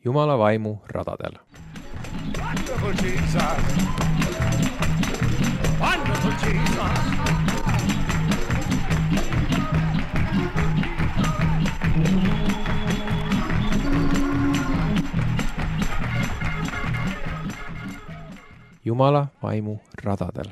Jumala vaimu radadel. Wonderful Jesus! Wonderful Jesus! Jumala vaimu radadel.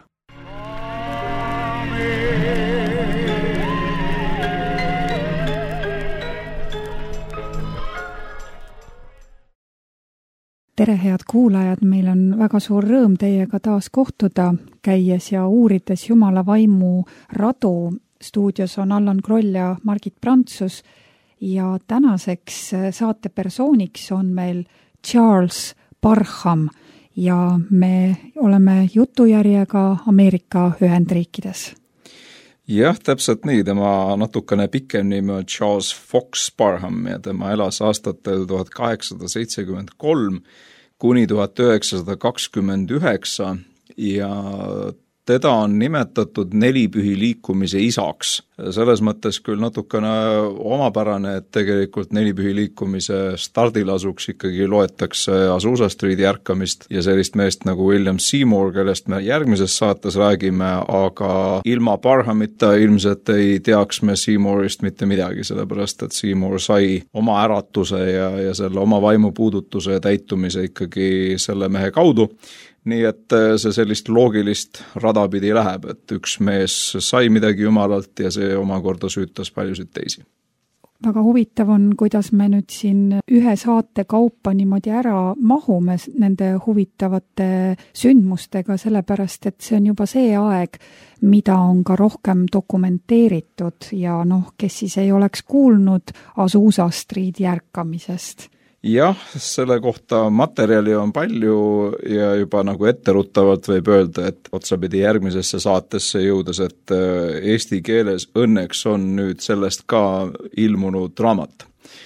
Tere, head kuulajad, meil on väga suur rõõm teiega taas kohtuda, käies ja uurides Jumala vaimu radu. Stuudios on Allan Kroll ja Margit Prantsus ja tänaseks saatepersooniks on meil Charles Parham ja me oleme jutujärjega Ameerika Ühendriikides. Jah, täpselt nii. Tema natukene pikem nimi on Charles Fox Parham ja tema elas aastatel 1873 kuni 1929 ja teda on nimetatud nelipühi liikumise isaks. Selles mõttes küll natukene omapärane, et tegelikult nelipühi liikumise stardilasuks ikkagi loetakse Azusa Streeti ärkamist ja sellist meest nagu William Seymour, kellest me järgmises saates räägime, aga ilma Parhamita ilmselt ei teaks me Seymourist mitte midagi, sellepärast et Seymour sai oma äratuse ja selle oma vaimupuudutuse ja täitumise ikkagi selle mehe kaudu. Nii et see sellist loogilist rada pidi läheb, et üks mees sai midagi Jumalalt ja see omakorda süütas paljusid teisi. Väga huvitav on, kuidas me nüüd siin ühe saate kaupa niimoodi ära mahume nende huvitavate sündmustega, sellepärast et see on juba see aeg, mida on ka rohkem dokumenteeritud ja kes siis ei oleks kuulnud Azusa Streeti ärkamisest. Jah, selle kohta materjali on palju ja juba nagu etteruttavalt võib öelda, et otsapidi järgmisesse saatesse jõudes, et eesti keeles õnneks on nüüd sellest ka ilmunud raamat.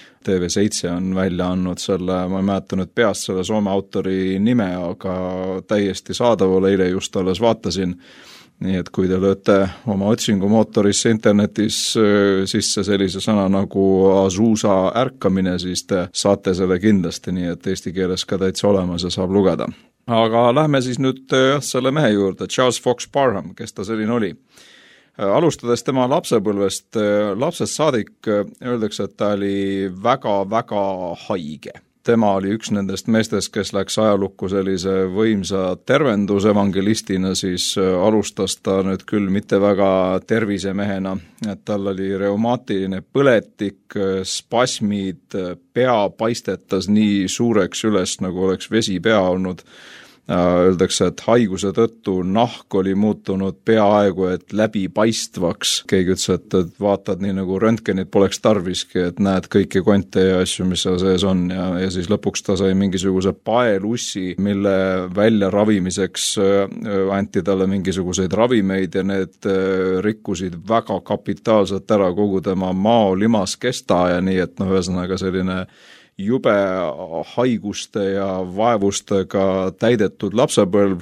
TV7 on välja andnud selle, ma ei mäleta nüüd peast selle Soome autori nime, aga täiesti saadaval, eile just alles vaatasin. Nii et kui te lööte oma otsingumootorisse internetis sisse sellise sõna nagu Azusa ärkamine, siis te saate selle kindlasti, nii et eesti keeles ka täitsa olemas ja saab lugeda. Aga lähme siis nüüd selle mehe juurde, Charles Fox Parham, kes ta selline oli. Alustades tema lapsepõlvest, lapsest saadik öeldakse, et ta oli väga-väga haige. Tema oli üks nendest meestest, kes läks ajalukku sellise võimsa tervendusevangelistina, siis alustas ta nüüd küll mitte väga tervisemehena, et tal oli reumaatiline põletik, spasmid, pea paistetas nii suureks üles, nagu oleks vesi pea olnud. Öeldakse, et haiguse tõttu nahk oli muutunud peaaegu, et läbipaistvaks. Keegi ütles, et vaatad nii nagu röntgenit poleks tarviski, et näed kõiki konte ja asju, mis seal sees on ja siis lõpuks ta sai mingisuguse paelussi, mille välja ravimiseks anti talle mingisuguseid ravimeid ja need rikkusid väga kapitaalselt ära kogu tema mao limaskesta ja nii, et ühesõnaga selline jube haiguste ja vaevustega täidetud lapsepõlv.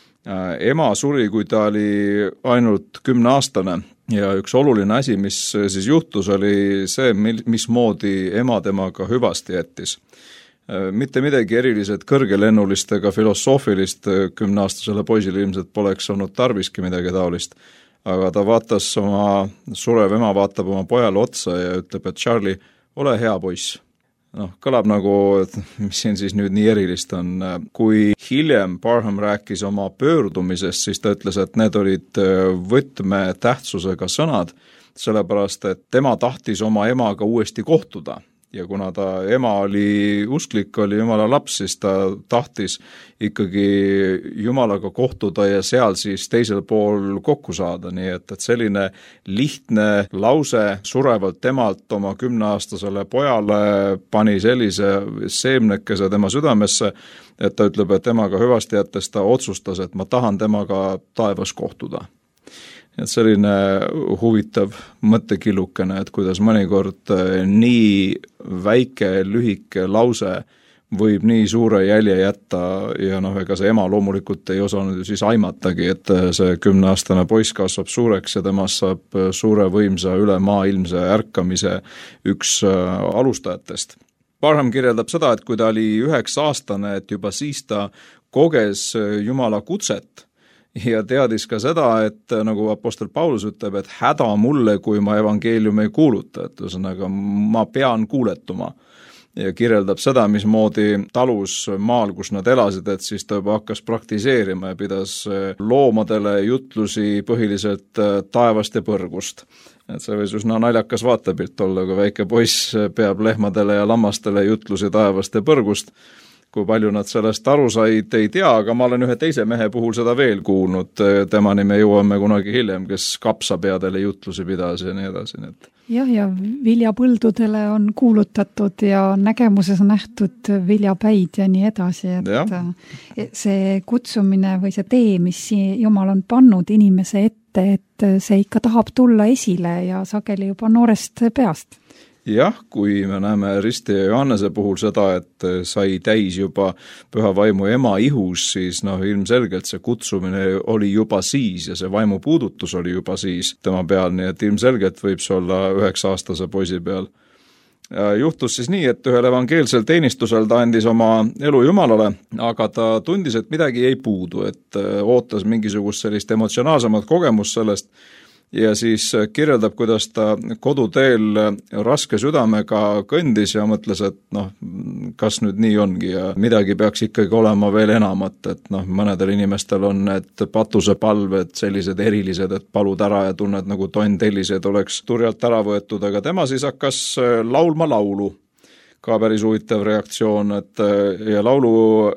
Ema suri, kui ta oli ainult 10-aastane ja üks oluline asi, mis siis juhtus, oli see, mismoodi ema temaga hüvasti jättis. Mitte midagi eriliselt kõrgelennulist ega filosoofilist 10-aastasele poisile ilmselt poleks olnud tarviski midagi taolist, aga ta vaatas surev ema vaatab oma pojale otsa ja ütleb, et Charlie, ole hea poiss. Kõlab nagu, mis siin siis nüüd nii erilist on. Kui hiljem Parham rääkis oma pöördumisest, siis ta ütles, et need olid võtme tähtsusega sõnad, sellepärast, et tema tahtis oma emaga uuesti kohtuda. Ja kuna ta ema oli usklik, oli Jumala laps, siis ta tahtis ikkagi Jumalaga kohtuda ja seal siis teisel pool kokku saada. Nii et selline lihtne lause surevalt temalt oma 10-aastasele pojale pani sellise seemnekese tema südamesse, et ta ütleb, et temaga hüvasti jättes ta otsustas, et ma tahan temaga taevas kohtuda. Et selline huvitav mõttekillukene, et kuidas mõnikord nii väike, lühike lause võib nii suure jälje jätta ja ega see ema loomulikult ei osanud ju siis aimatagi, et see 10-aastane poiss kasvab suureks ja temast saab suure võimsa ülemaailmse ärkamise üks alustajatest. Barham kirjeldab seda, et kui ta oli 9-aastane, et juba siis ta koges Jumala kutset ja teadis ka seda, et nagu apostel Paulus ütleb, et häda mulle, kui ma evangeeliumi ei kuuluta, et ühesõnaga ma pean kuuletuma. Ja kirjeldab seda, mismoodi talus maal, kus nad elasid, et siis ta juba hakkas praktiseerima ja pidas loomadele jutlusi põhiliselt taevast ja põrgust. Et see võis üsna naljakas vaatepilt olla, kui väike poiss peab lehmadele ja lammastele jutlusi taevast ja põrgust. Kui palju nad sellest aru said, ei tea, aga ma olen ühe teise mehe puhul seda veel kuulnud. Temani me jõuame kunagi hiljem, kes kapsapeadele jutlusi pidas ja nii edasi. Jah, ja viljapõldudele on kuulutatud ja nägemuses on nähtud viljapäid ja nii edasi. Et see kutsumine või see tee, mis Jumal on pannud inimese ette, et see ikka tahab tulla esile ja sageli juba noorest peast. Jah, kui me näeme Risti ja Johannese puhul seda, et sai täis juba püha vaimu ema ihus, siis ilmselgelt see kutsumine oli juba siis ja see vaimu puudutus oli juba siis tema peal, nii et ilmselgelt võib see olla 9-aastase poisi peal. Juhtus siis nii, et ühel evangeelsel teenistusel ta andis oma elu Jumalale, aga ta tundis, et midagi ei puudu, et ootas mingisugust sellist emotsionaalsemat kogemust sellest, ja siis kirjeldab, kuidas ta koduteel raske südamega kõndis ja mõtles, et kas nüüd nii ongi ja midagi peaks ikkagi olema veel enamat, et mõnedel inimestel on need patusepalved sellised erilised, et palud ära ja tunned nagu tonn tellised oleks turjalt ära võetud, aga tema siis hakkas laulma laulu. Ka päris huvitav reaktsioon, et ja laulu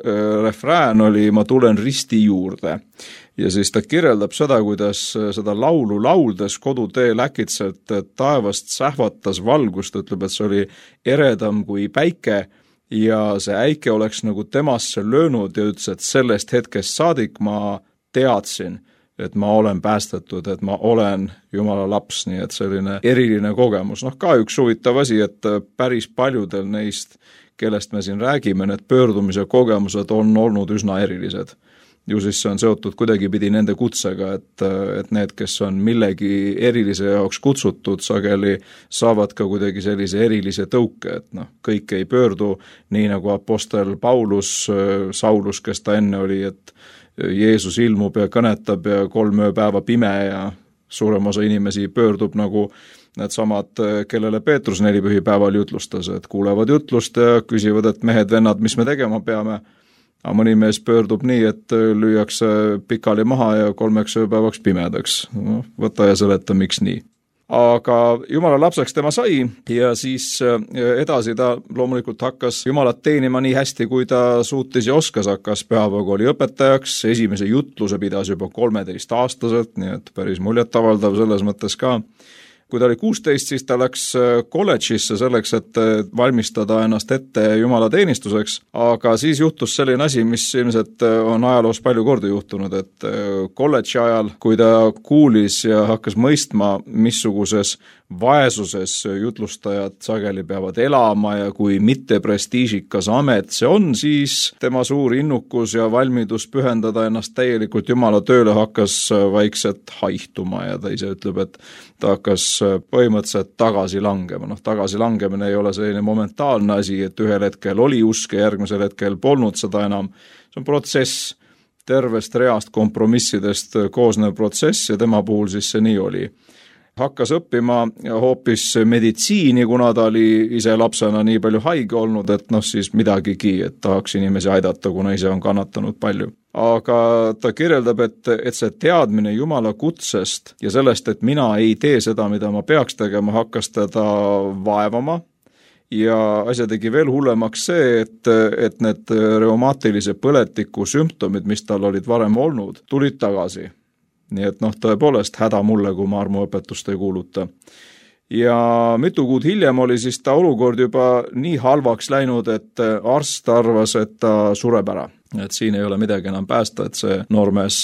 refrään oli ma tulen risti juurde. Ja siis ta kirjeldab seda, kuidas seda laulu lauldes koduteel äkitselt taevast sähvatas valgust, ütleb, et see oli eredam kui päike ja see äike oleks nagu temasse löönud ja ütles, et sellest hetkest saadik ma teadsin, et ma olen päästetud, et ma olen Jumala laps, nii et selline eriline kogemus. Ka üks huvitav asi, et päris paljudel neist, kellest me siin räägime, need pöördumise kogemused on olnud üsna erilised. Ju siis see on seotud kuidagipidi nende kutsega, et need, kes on millegi erilise jaoks kutsutud, sageli saavad ka kuidagi sellise erilise tõuke, et kõik ei pöördu nii nagu apostel Paulus, Saulus, kes ta enne oli, et Jeesus ilmub ja kõnetab ja 3 ööpäeva pime ja suurem osa inimesi pöördub nagu need samad, kellele Peetrus 4 pühipäeval jutlustas, et kuulevad jutlust ja küsivad, et mehed, vennad, mis me tegema peame. Aga mõni mees pöördub nii, et lüüakse pikali maha ja 3 ööpäevaks pimedaks. Võta ja seleta, miks nii. Aga Jumala lapseks tema sai ja siis edasi ta loomulikult hakkas Jumalat teenima nii hästi, kui ta suutis ja oskas, hakkas pühapäevakooli õpetajaks, esimese jutluse pidas juba 13-aastaselt, nii et päris muljetavaldav selles mõttes ka. Kui ta oli 16, siis ta läks kolledžisse selleks, et valmistada ennast ette Jumala teenistuseks, aga siis juhtus selline asi, mis ilmselt on ajaloos palju korda juhtunud, et kolledži ajal, kui ta kuulis ja hakkas mõistma, missuguses vaesuses jutlustajad sageli peavad elama ja kui mitte prestiižikas amet see on, siis tema suur innukus ja valmidus pühendada ennast täielikult Jumala tööle hakkas vaikselt haihtuma ja ta ise ütleb, et ta hakkas põhimõtteliselt tagasi langema. Tagasi langemine ei ole selline momentaalne asi, et ühel hetkel oli usk ja järgmisel hetkel polnud seda enam. See on protsess, tervest reast kompromissidest koosnev protsess ja tema puhul siis see nii oli. Hakkas õppima hoopis meditsiini, kuna ta oli ise lapsena nii palju haige olnud, et siis midagigi, et tahaks inimesi aidata, kuna ise on kannatanud palju. Aga ta kirjeldab, et see teadmine Jumala kutsest ja sellest, et mina ei tee seda, mida ma peaks tegema, hakkas teda vaevama. Ja asja tegi veel hullemaks see, et need reumaatilise põletiku sümptomid, mis tal olid varem olnud, tulid tagasi. Nii et tõepoolest häda mulle, kui ma armuõpetust ei kuuluta. Ja mitu kuud hiljem oli siis ta olukord juba nii halvaks läinud, et arst arvas, et ta sureb ära. Et siin ei ole midagi enam päästa, et see noormees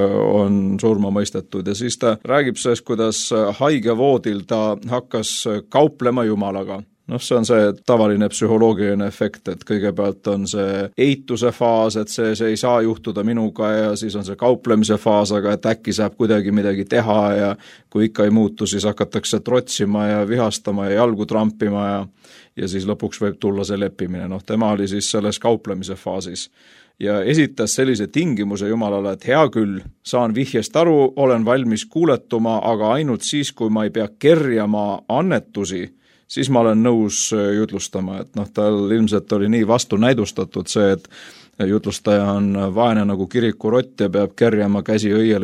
on surma mõistetud ja siis ta räägib sellest, kuidas haigevoodil ta hakkas kauplema Jumalaga. see on see tavaline psühholoogiline efekt, et kõigepealt on see eituse faas, et see ei saa juhtuda minuga ja siis on see kauplemise faas, aga et äkki saab kuidagi midagi teha ja kui ikka ei muutu, siis hakatakse trotsima ja vihastama ja jalgu trampima ja siis lõpuks võib tulla see leppimine. Tema oli siis selles kauplemise faasis ja esitas sellise tingimuse Jumalale, et hea küll, saan vihjest aru, olen valmis kuuletuma, aga ainult siis, kui ma ei pea kerjama annetusi, siis ma olen nõus jutlustama, et tal ilmselt oli nii vastu näidustatud see, et jutlustaja on vaene nagu kirikurott ja peab kerjama käsi õieli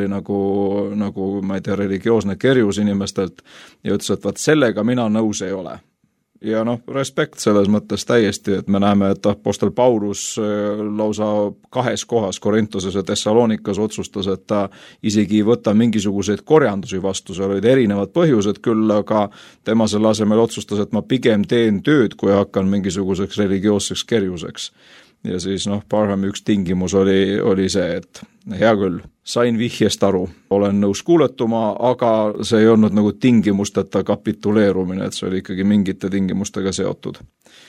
nagu ma ei tea, religioosne kerjus inimestelt ja ütles, et vaat sellega mina nõus ei ole. Ja respekt selles mõttes täiesti, et me näeme, et apostel Paulus lausa 2 kohas Korintoses ja Thessalonikas otsustas, et ta isegi ei võta mingisuguseid korjandusi vastu, seal olid erinevad põhjused küll, aga tema selle asemel otsustas, et ma pigem teen tööd, kui hakkan mingisuguseks religioosseks kerjuseks. Ja siis Parhami üks tingimus oli see, et hea küll, sain vihjest aru, olen nõus kuuletuma, aga see ei olnud nagu tingimusteta kapituleerumine, et see oli ikkagi mingite tingimustega seotud.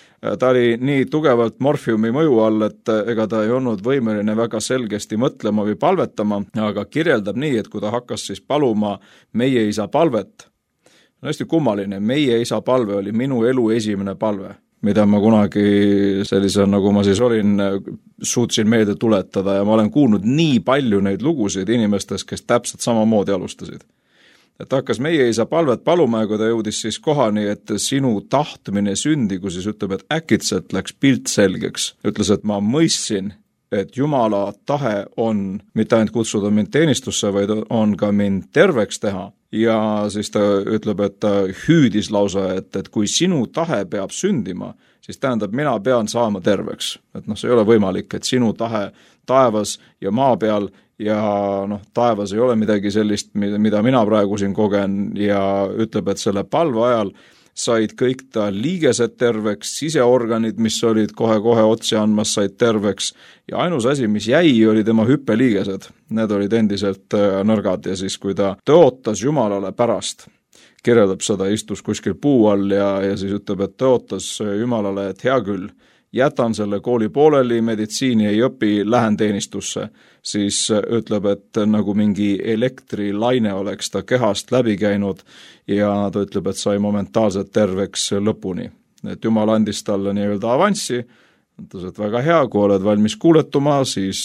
Ta oli nii tugevalt morfiumi mõju all, et ega ta ei olnud võimeline väga selgesti mõtlema või palvetama, aga kirjeldab nii, et kui ta hakkas siis paluma meie isa palvet, hästi kummaline, meie isa palve oli minu elu esimene palve, mida ma kunagi sellise, nagu ma siis olin, suutsin meelde tuletada ja ma olen kuulnud nii palju neid lugusid inimestest, kes täpselt samamoodi alustasid. Et hakkas meie isa palvet paluma ja kui ta jõudis siis kohani, et sinu tahtmine sündigu, siis ütleb, et äkitselt läks pilt selgeks. Ütles, et ma mõistsin, et Jumala tahe on mitte ainult kutsuda mind teenistusse, vaid on ka mind terveks teha. Ja siis ta ütleb, et ta hüüdis lausa, et kui sinu tahe peab sündima, siis tähendab, mina pean saama terveks. Et see ei ole võimalik, et sinu tahe taevas ja maa peal ja taevas ei ole midagi sellist, mida mina praegu siin kogen ja ütleb, et selle palve ajal said kõik ta liigesed terveks, siseorganid, mis olid kohe otsi andmas, said terveks ja ainus asi, mis jäi, oli tema hüppeliigesed. Need olid endiselt nõrgad ja siis, kui ta tõotas Jumalale pärast, kirjeldab seda, istus kuskil puu all ja siis ütleb, et tõotas Jumalale, et hea küll, jätan selle kooli pooleli, meditsiini ei õpi, lähen teenistusse, siis ütleb, et nagu mingi elektrilaine oleks ta kehast läbi käinud ja ta ütleb, et sai momentaalselt terveks lõpuni. Et Jumal andis talle nii-öelda avanssi, ütles, et väga hea, kui oled valmis kuuletuma, siis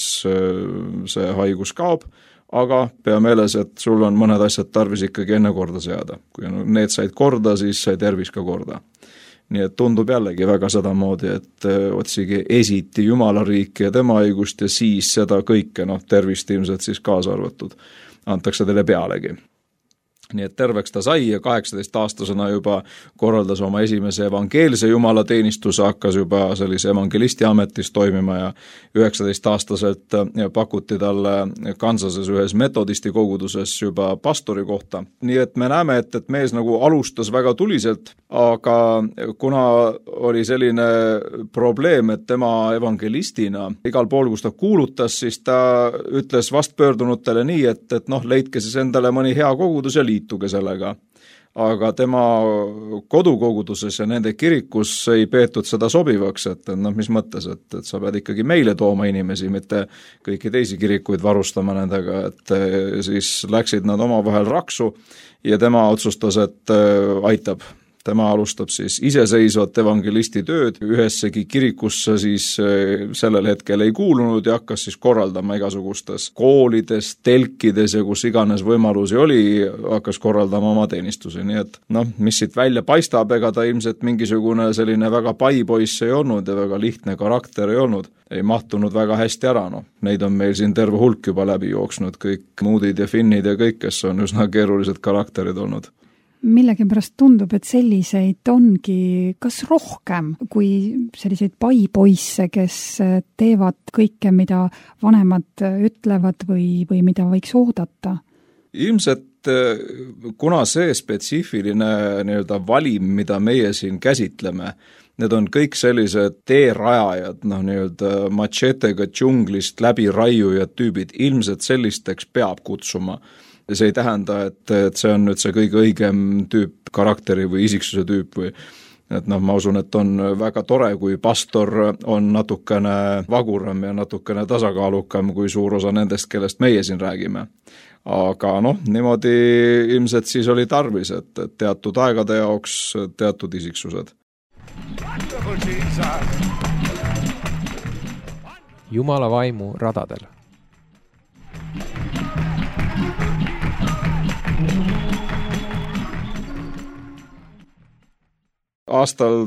see haigus kaob, aga pea meeles, et sul on mõned asjad tarvis ikkagi enne korda seada. Kui need said korda, siis sai tervis ka korda. Nii et tundub jällegi väga sedamoodi, et otsige esiti Jumala riiki ja tema õigust ja siis seda kõike, tervist ilmselt siis kaasa arvatud, antakse teile pealegi. Nii et terveks ta sai ja 18-aastasena juba korraldas oma esimese evangeelse Jumala teenistuse, hakkas juba sellise evangelisti ametis toimima ja 19-aastaselt pakuti talle Kansases ühes metodisti koguduses juba pastori kohta. Nii et me näeme, et mees nagu alustas väga tuliselt, aga kuna oli selline probleem, et tema evangelistina igal pool, kus ta kuulutas, siis ta ütles vastpöördunutele nii, et leidke siis endale mõni hea kogudus ja liituge sellega. Aga tema kodukoguduses ja nende kirikus ei peetud seda sobivaks, et mis mõttes, et sa pead ikkagi meile tooma inimesi, mitte kõiki teisi kirikuid varustama nendega, et siis läksid nad omavahel raksu ja tema otsustas, et aitab. Tema alustab siis iseseisvat evangelisti tööd, ühessegi kirikusse siis sellel hetkel ei kuulunud ja hakkas siis korraldama igasugustes koolides, telkides ja kus iganes võimalusi oli, hakkas korraldama oma teenistusi. Nii et mis siit välja paistab, ega ta ilmselt mingisugune selline väga paipoiss ei olnud ja väga lihtne karakter ei olnud. Ei mahtunud väga hästi ära, Neid on meil siin terve hulk juba läbi jooksnud, kõik Moodid ja Finnid ja kõik, kes on üsna keerulised karakterid olnud. Millegipärast tundub, et selliseid ongi kas rohkem kui selliseid paipoisse, kes teevad kõike, mida vanemad ütlevad või mida võiks oodata? Ilmselt, kuna see spetsiifiline nii-öelda valim, mida meie siin käsitleme, need on kõik sellised teerajajad, nii-öelda machetega džunglist läbi raiujad tüübid, ilmselt sellisteks peab kutsuma. See ei tähenda, et see on nüüd see kõige õigem tüüp, karakteri või isiksuse tüüp või et noh, ma usun, et on väga tore, kui pastor on natukene vaguram ja natukene tasakaalukam kui suur osa nendest, kellest meie siin räägime. Aga noh, niimoodi ilmselt siis oli tarvis, et teatud aegade jaoks teatud isiksused. Wonderful Jesus. Jumala vaimu radadel. Aastal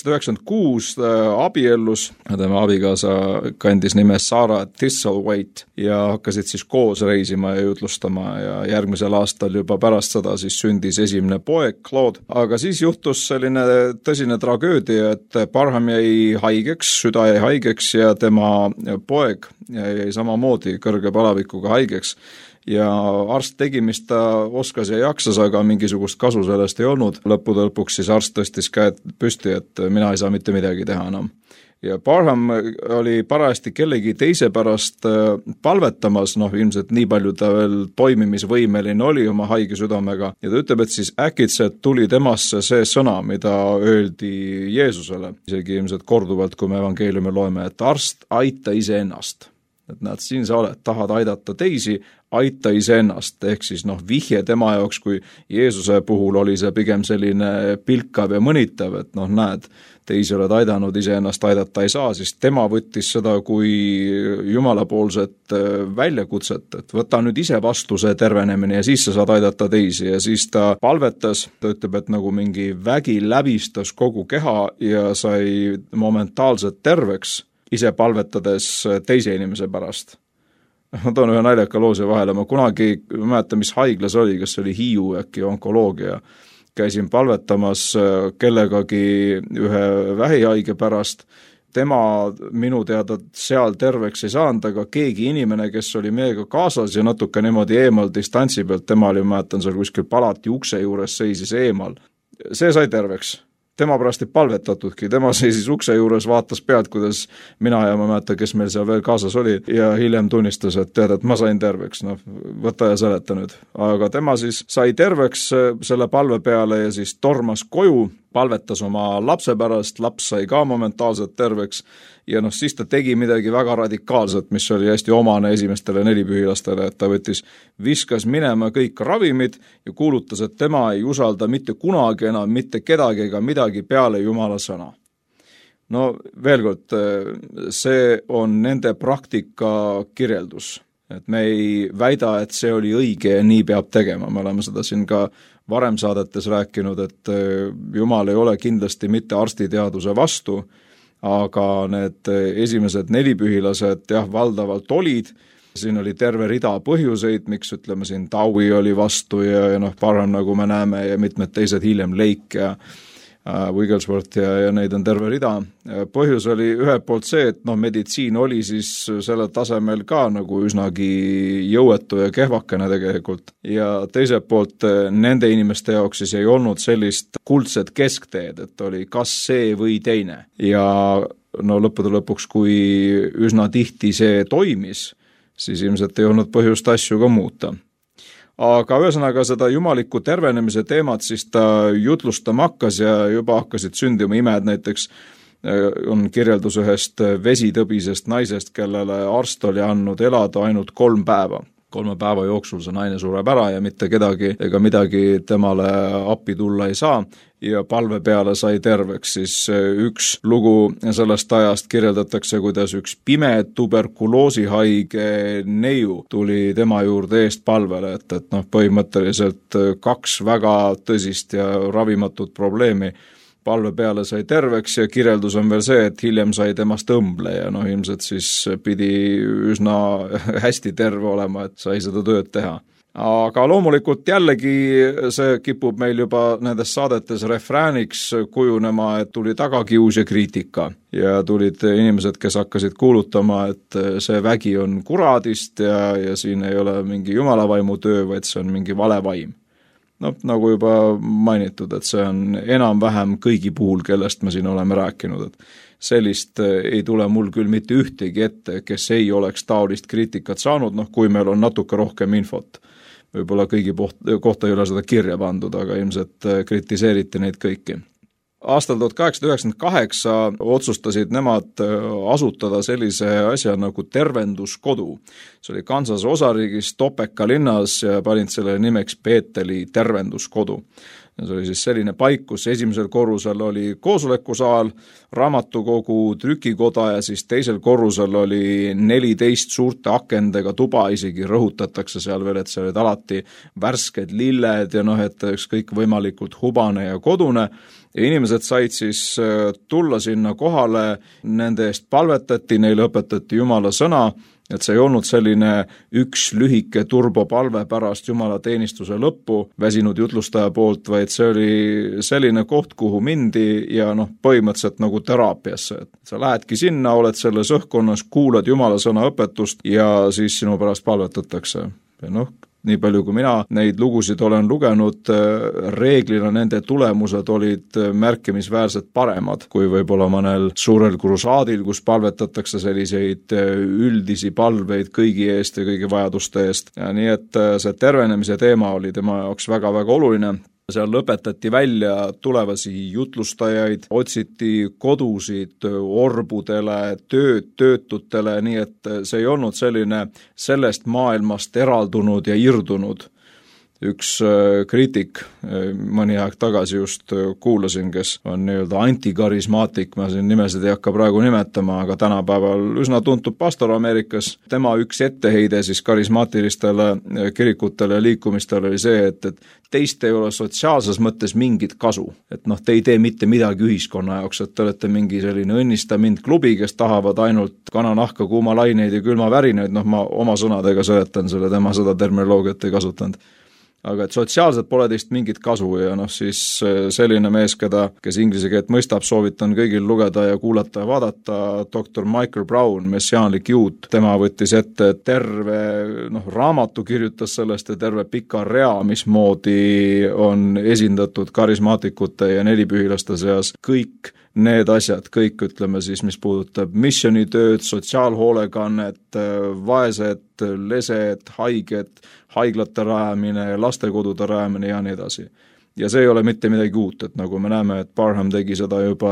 1896 abiellus, tema abikaasa kandis nime Sarah Thistlethwaite ja hakkasid siis koos reisima ja jutlustama ja järgmisel aastal juba pärast seda siis sündis esimene poeg Claude. Aga siis juhtus selline tõsine tragöödia, et Parham jäi haigeks, süda jäi haigeks ja tema poeg jäi samamoodi kõrge palavikuga haigeks. Ja arst tegi, mis ta oskas ja jaksas, aga mingisugust kasu sellest ei olnud. Lõppude lõpuks siis arst tõstis käed püsti, et mina ei saa mitte midagi teha enam. Ja Parham oli parajasti kellegi teise pärast palvetamas, noh ilmselt nii palju ta veel toimimisvõimeline oli oma haige südamega. Ja ta ütleb, et siis äkitselt tuli temasse see sõna, mida öeldi Jeesusele. Isegi ilmselt korduvalt, kui me evangeeliumi loeme, et arst, aita iseennast. Et näed, siin sa oled, tahad aidata teisi, aita iseennast, ehk siis noh, vihje tema jaoks, kui Jeesuse puhul oli see pigem selline pilkav ja mõnitav, et noh, näed, teisi oled aidanud, iseennast aidata ei saa, siis tema võttis seda kui jumalapoolset väljakutset, et võta nüüd ise vastu see tervenemine ja siis sa saad aidata teisi ja siis ta palvetas, ta ütleb, et nagu mingi vägi läbistas kogu keha ja sai momentaalselt terveks, ise palvetades teise inimese pärast. Ma toon ühe naljaka loose vahele, ma kunagi mäletan, mis haiglas oli, kas oli Hiiu äkki onkoloogia, käisin palvetamas kellegagi ühe vähihaige pärast, tema minu teada seal terveks ei saanud, aga keegi inimene, kes oli meiega kaasas ja natuke niimoodi eemal distantsi pealt, tema oli, mäletan, seal kuskil palati ukse juures seisis eemal, see sai terveks. Tema pärast ei palvetatudki, tema seisis ukse juures, vaatas pealt, kuidas mina ja ma mäletan, kes meil seal veel kaasas oli ja hiljem tunnistas, et tead, et ma sain terveks, noh, võta ja seleta nüüd. Aga tema siis sai terveks selle palve peale ja siis tormas koju, palvetas oma lapse pärast, laps sai ka momentaalselt terveks ja noh, siis ta tegi midagi väga radikaalset, mis oli hästi omane esimestele nelipühilastele, et ta viskas minema kõik ravimid ja kuulutas, et tema ei usalda mitte kunagi enam mitte kedagi ega midagi peale Jumala sõna. No veel kord, see on nende praktika kirjeldus, et me ei väida, et see oli õige ja nii peab tegema, me oleme seda siin ka varem saadetes rääkinud, et Jumal ei ole kindlasti mitte arstiteaduse vastu, aga need esimesed nelipühilased jah, valdavalt olid, siin oli terve rida põhjuseid, miks ütleme siin Dowie oli vastu ja noh, Parham nagu me näeme ja mitmed teised hiljem Lake ja Wigglesworth ja neid on terve rida. Põhjus oli ühelt poolt see, et noh, meditsiin oli siis sellel tasemel ka nagu üsnagi jõuetu ja kehvakene tegelikult. Ja teiselt poolt nende inimeste jaoks siis ei olnud sellist kuldset keskteed, et oli kas see või teine. Ja no lõppude lõpuks, kui üsna tihti see toimis, siis ilmselt ei olnud põhjust asju ka muuta. Aga ühesõnaga seda jumaliku tervenemise teemat siis ta jutlustama hakkas ja juba hakkasid sündima imed, näiteks on kirjeldus ühest vesitõbisest naisest, kellele arst oli andnud elada ainult 3 päeva. 3 päeva jooksul see naine sureb ära ja mitte kedagi ega midagi temale appi tulla ei saa ja palve peale sai terveks. Siis üks lugu sellest ajast kirjeldatakse, kuidas üks pime tuberkuloosihaige neiu tuli tema juurde eest palvele, et noh, põhimõtteliselt 2 väga tõsist ja ravimatut probleemi palve peale sai terveks ja kirjeldus on veel see, et hiljem sai temast õmble ja noh, ilmselt siis pidi üsna hästi terve olema, et sai seda tööd teha. Aga loomulikult jällegi see kipub meil juba nendes saadetes refrääniks kujunema, et tuli tagakius ja kriitika ja tulid inimesed, kes hakkasid kuulutama, et see vägi on kuradist ja siin ei ole mingi jumalavaimu töö, vaid see on mingi vale vaim. No, nagu juba mainitud, et see on enam-vähem kõigi puhul, kellest me siin oleme rääkinud, et sellist ei tule mul küll mitte ühtegi ette, kes ei oleks taolist kriitikat saanud, noh, kui meil on natuke rohkem infot. Võib-olla kõigi kohta ei ole seda kirja pandud, aga ilmselt kritiseeriti neid kõiki. Aastal 1898 otsustasid nemad asutada sellise asja nagu tervenduskodu. See oli Kansase osariigis Topeka linnas ja panid selle nimeks Beetheli tervenduskodu. Ja see oli siis selline paik, kus esimesel korrusel oli koosolekusaal, raamatukogu, trükikoda ja siis teisel korrusel oli 14 suurte akendega tuba, isegi rõhutatakse seal veel, et seal olid alati värsked lilled ja et kõik võimalikult hubane ja kodune. Ja inimesed said siis tulla sinna kohale, nende eest palvetati, neile õpetati Jumala sõna, et see ei olnud selline üks lühike turbopalve pärast Jumala teenistuse lõppu väsinud jutlustaja poolt, vaid see oli selline koht, kuhu mindi ja põhimõtteliselt nagu teraapiasse. Et sa lähedki sinna, oled selles õhkkonnas, kuulad Jumala sõna õpetust ja siis sinu pärast palvetatakse. Ja nii palju kui mina neid lugusid olen lugenud, reeglina nende tulemused olid märkimisväärselt paremad kui võib-olla mõnel suurel krusaadil, kus palvetatakse selliseid üldisi palveid kõigi eest ja kõigi vajaduste eest. Ja nii et see tervenemise teema oli tema jaoks väga-väga oluline. Seal lõpetati välja tulevasi jutlustajaid, otsiti kodusid orbudele, töötutele, nii et see ei olnud selline sellest maailmast eraldunud ja irdunud. Üks kriitik mõni aeg tagasi just kuulasin, kes on antikarismaatik, ma siin nimesid ei hakka praegu nimetama, aga tänapäeval üsna tuntud pastor Ameerikas. Tema üks etteheide siis karismaatilistele kirikutele ja liikumistele oli see, et teist ei ole sotsiaalses mõttes mingit kasu. Et te ei tee mitte midagi ühiskonna jaoks, et te olete mingi selline õnnista mind klubi, kes tahavad ainult kananahka, kuumalaineid ja külmavärinaid. Ma oma sõnadega seletan selle, tema seda terminoloogiat ei kasutanud. Aga et sotsiaalselt pole teist mingit kasu ja siis selline mees, kes inglise keelt mõistab, soovitan kõigil lugeda ja kuulata ja vaadata, Dr. Michael Brown, messiaanlik juut, tema võttis ette terve raamatu, kirjutas sellest ja terve pika rea, mismoodi on esindatud karismaatikute ja nelipühilaste seas kõik need asjad, kõik ütleme siis, mis puudutab missionitööd, sotsiaalhoolekannet, vaesed, lesed, haiged, haiglate rajamine, lastekodude rajamine ja nii edasi. Ja see ei ole mitte midagi uut, et nagu me näeme, et Barham tegi seda juba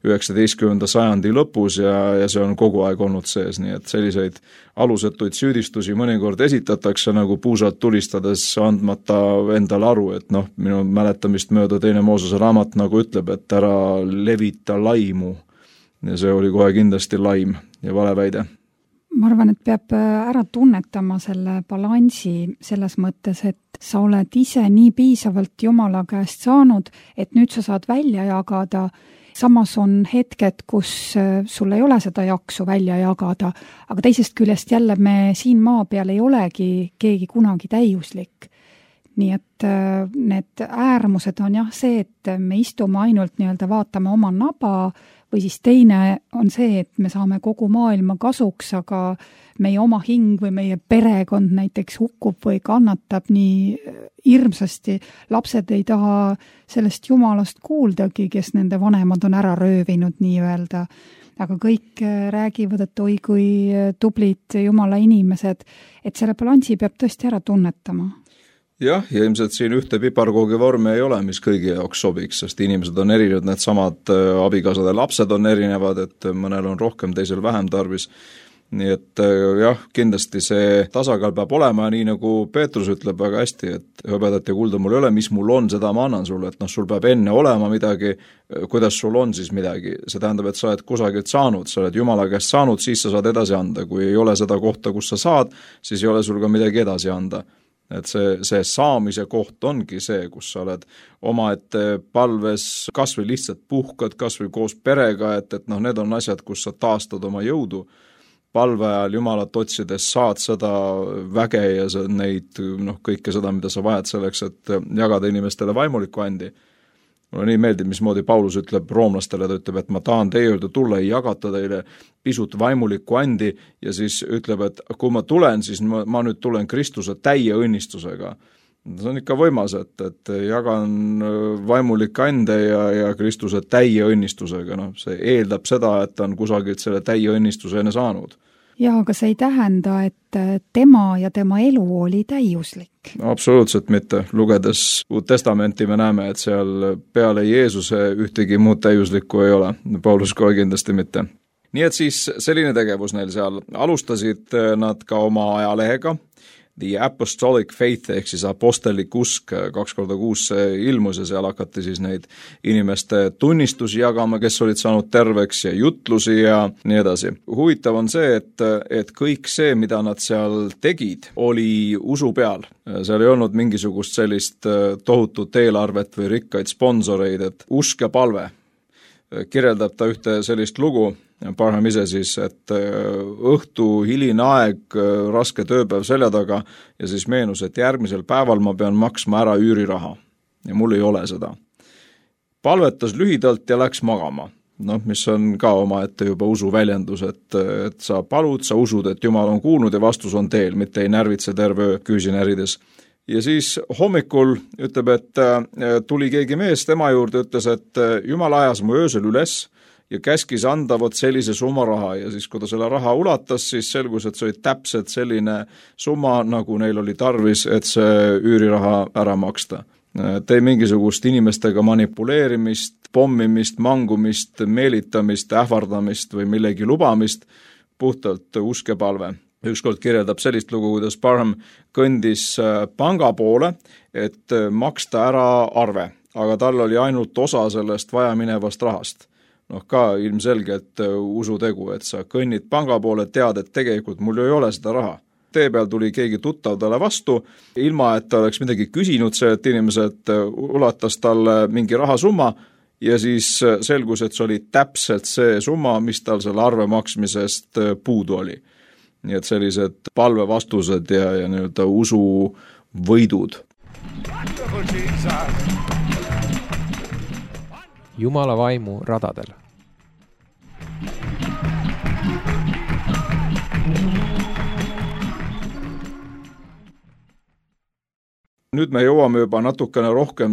19. sajandi lõpus ja see on kogu aeg olnud sees, nii et selliseid alusetuid süüdistusi mõnikord esitatakse nagu puusalt tulistades andmata endale aru, et minu mäletamist mööda 2. Moosese raamat nagu ütleb, et ära levita laimu ja see oli kohe kindlasti laim ja valeväide. Ma arvan, et peab ära tunnetama selle balansi selles mõttes, et sa oled ise nii piisavalt Jumala käest saanud, et nüüd sa saad välja jagada. Samas on hetked, kus sul ei ole seda jaksu välja jagada, aga teisest küljest jälle me siin maa peal ei olegi keegi kunagi täiuslik. Nii et need äärmused on see, et me istume ainult vaatame oma naba, või siis teine on see, et me saame kogu maailma kasuks, aga meie oma hing või meie perekond näiteks hukkub või kannatab nii hirmsasti. Lapsed ei taha sellest Jumalast kuuldagi, kes nende vanemad on ära röövinud nii-öelda. Aga kõik räägivad, et oi kui tublid Jumala inimesed, et selle balansi peab tõesti ära tunnetama. Jah, ja ilmselt siin ühte piparkoogi vormi ei ole, mis kõigi jaoks sobiks, sest inimesed on erinevad, need samad abikaasade lapsed on erinevad, et mõnel on rohkem, teisel vähem tarvis. Nii et jah, kindlasti see tasakaal peab olema, nii nagu Peetrus ütleb väga hästi, et hõbedat ja kulda mul ei ole, mis mul on, seda ma annan sulle, et sul peab enne olema midagi, kuidas sul on siis midagi. See tähendab, et sa oled kusagilt saanud, sa oled Jumala käest saanud, siis sa saad edasi anda. Kui ei ole seda kohta, kus sa saad, siis ei ole sul ka midagi edasi anda. Et see saamise koht ongi see, kus sa oled omaette palves, kas või lihtsalt puhkad, kas või koos perega, et need on asjad, kus sa taastad oma jõudu. Palve ajal Jumalat otsides saad seda väge ja neid, kõike seda, mida sa vajad selleks, et jagada inimestele vaimulikku andi. Mulle nii meeldib, mismoodi Paulus ütleb roomlastele, ta ütleb, et ma tahan teie juurde tulla ja jagata teile pisut vaimulikku andi ja siis ütleb, et kui ma tulen, siis ma nüüd tulen Kristuse täie õnnistusega. See on ikka võimas, et jagan vaimulikke ande ja Kristuse täie õnnistusega. See eeldab seda, et ta on kusagilt selle täie õnnistuse enne saanud. Jaa, aga see ei tähenda, et tema ja tema elu oli täiuslik. Absoluutselt mitte. Lugedes Uut Testamenti me näeme, et seal peale Jeesuse ühtegi muud täiuslikku ei ole. Paulus kohe kindlasti mitte. Nii et siis selline tegevus neil seal. Alustasid nad ka oma ajalehega. The Apostolic Faith ehk siis apostellik usk 2 korda 6 ilmus ja seal hakati siis neid inimeste tunnistusi jagama, kes olid saanud terveks ja jutlusi ja nii edasi. Huvitav on see, et kõik see, mida nad seal tegid, oli usu peal. Seal ei olnud mingisugust sellist tohutut eelarvet või rikkaid sponsoreid, et usk ja palve. Kirjeldab ta ühte sellist lugu, Parham ise siis, et õhtu hiline aeg, raske tööpäev selja taga ja siis meenus, et järgmisel päeval ma pean maksma ära üüriraha ja mul ei ole seda. Palvetas lühidalt ja läks magama. Mis on ka omaette juba usu väljendus, et sa palud, sa usud, et Jumal on kuulnud ja vastus on teel, mitte ei närvitse terve öö küüsi närides. Ja siis hommikul ütleb, et tuli keegi mees tema juurde, ütles, et Jumal ajas mu öösel üles ja käskis anda vot sellise summa raha ja siis, kui ta selle raha ulatas, siis selgus, et see oli täpselt selline summa, nagu neil oli tarvis, et see üüriraha ära maksta. Tei mingisugust inimestega manipuleerimist, pommimist, mangumist, meelitamist, ähvardamist või millegi lubamist, puhtalt usk ja palve. Ükskord kirjeldab sellist lugu, kuidas Parham kõndis panga poole, et maksta ära arve, aga tal oli ainult osa sellest vajaminevast rahast. Ka ilmselgelt usutegu, et sa kõnnid panga poole, tead, et tegelikult mul ei ole seda raha. Tee peal tuli keegi tuttav talle vastu, ilma et ta oleks midagi küsinud sellelt inimeselt, ulatas talle mingi rahasumma ja siis selgus, et see oli täpselt see summa, mis tal selle arve maksmisest puudu oli. Nii et sellised palvevastused ja nii-öelda usu võidud. Jumala vaimu radadel. Nüüd me jõuame juba natukene rohkem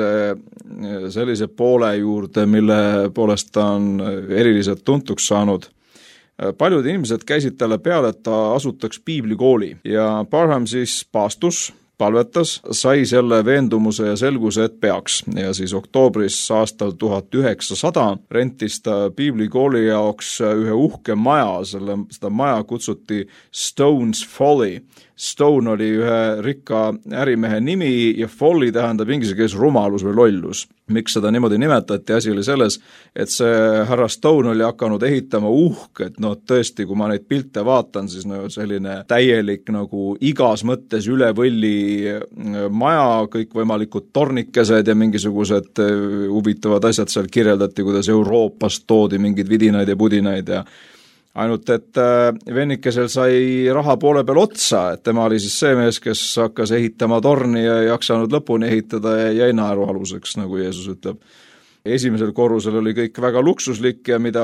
sellise poole juurde, mille poolest ta on eriliselt tuntuks saanud. Paljud inimesed käisid talle peale, et ta asutaks piiblikooli ja Parham siis paastus, palvetas, sai selle veendumuse ja selguse, et peaks. Ja siis oktoobris aastal 1900 rentis ta piiblikooli jaoks ühe uhke maja, seda maja kutsuti Stone's Folly. Stone oli ühe rikka ärimehe nimi ja folly tähendab inglise keeles rumalus või lollus. Miks seda niimoodi nimetati? Asi oli selles, et see härra Stone oli hakanud ehitama et tõesti, kui ma neid pilte vaatan, siis selline täielik nagu igas mõttes üle võlli maja, kõik võimalikud tornikesed ja mingisugused huvitavad asjad seal kirjeldati, kuidas Euroopast toodi mingid vidinaid ja pudinaid ja ainult, et vennikesel sai raha poole peal otsa, et tema oli siis see mees, kes hakkas ehitama torni ja ei jaksanud lõpuni ehitada ja jäi naerualuseks, nagu Jeesus ütleb. Esimesel korrusel oli kõik väga luksuslik ja mida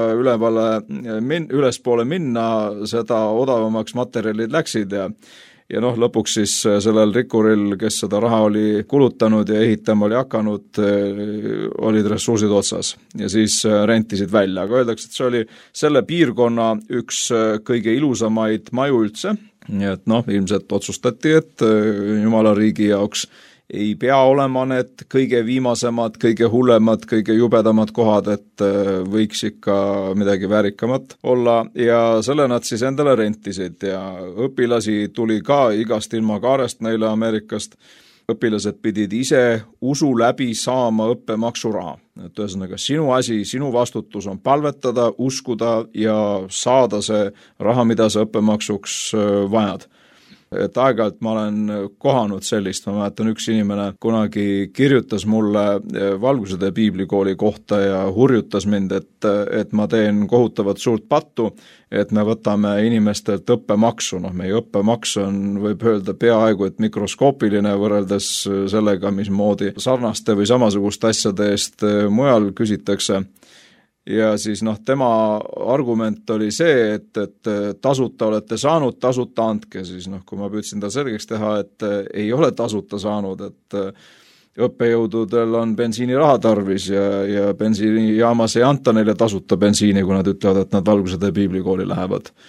ülespoole minna, seda odavamaks materjalid läksid ja lõpuks siis sellel rikkuril, kes seda raha oli kulutanud ja ehitama oli hakanud, olid ressursid otsas ja siis rentisid välja. Aga öeldakse, et see oli selle piirkonna üks kõige ilusamaid maju üldse. Nii et ilmselt otsustati, et Jumala riigi jaoks ei pea olema need kõige viimasemad, kõige hullemad, kõige jubedamad kohad, et võiks ikka midagi väärikamat olla ja selle nad siis endale rentisid ja õpilasi tuli ka igast ilma kaarest neile Ameerikast. Õpilased pidid ise usu läbi saama õppemaksuraha. Et ühesõnaga sinu asi, sinu vastutus on palvetada, uskuda ja saada see raha, mida sa õppemaksuks vajad. Et aeg-ajalt ma olen kohanud sellist, ma mäletan üks inimene kunagi kirjutas mulle Valgusede piiblikooli kohta ja hurjutas mind, et ma teen kohutavat suurt pattu, et me võtame inimestelt õppemaksu. Meie õppemaks on, võib öelda peaaegu, et mikroskoopiline võrreldes sellega, mismoodi sarnaste või samasugust asjade eest mujal küsitakse. Ja siis tema argument oli see, et tasuta olete saanud, tasuta andke. Siis kui ma püüdsin ta selgeks teha, et ei ole tasuta saanud, et õppejõududel on bensiiniraha tarvis ja bensiinijaamas ei anta neile tasuta bensiini, kui nad ütlevad, et nad Valgusede piiblikooli lähevad.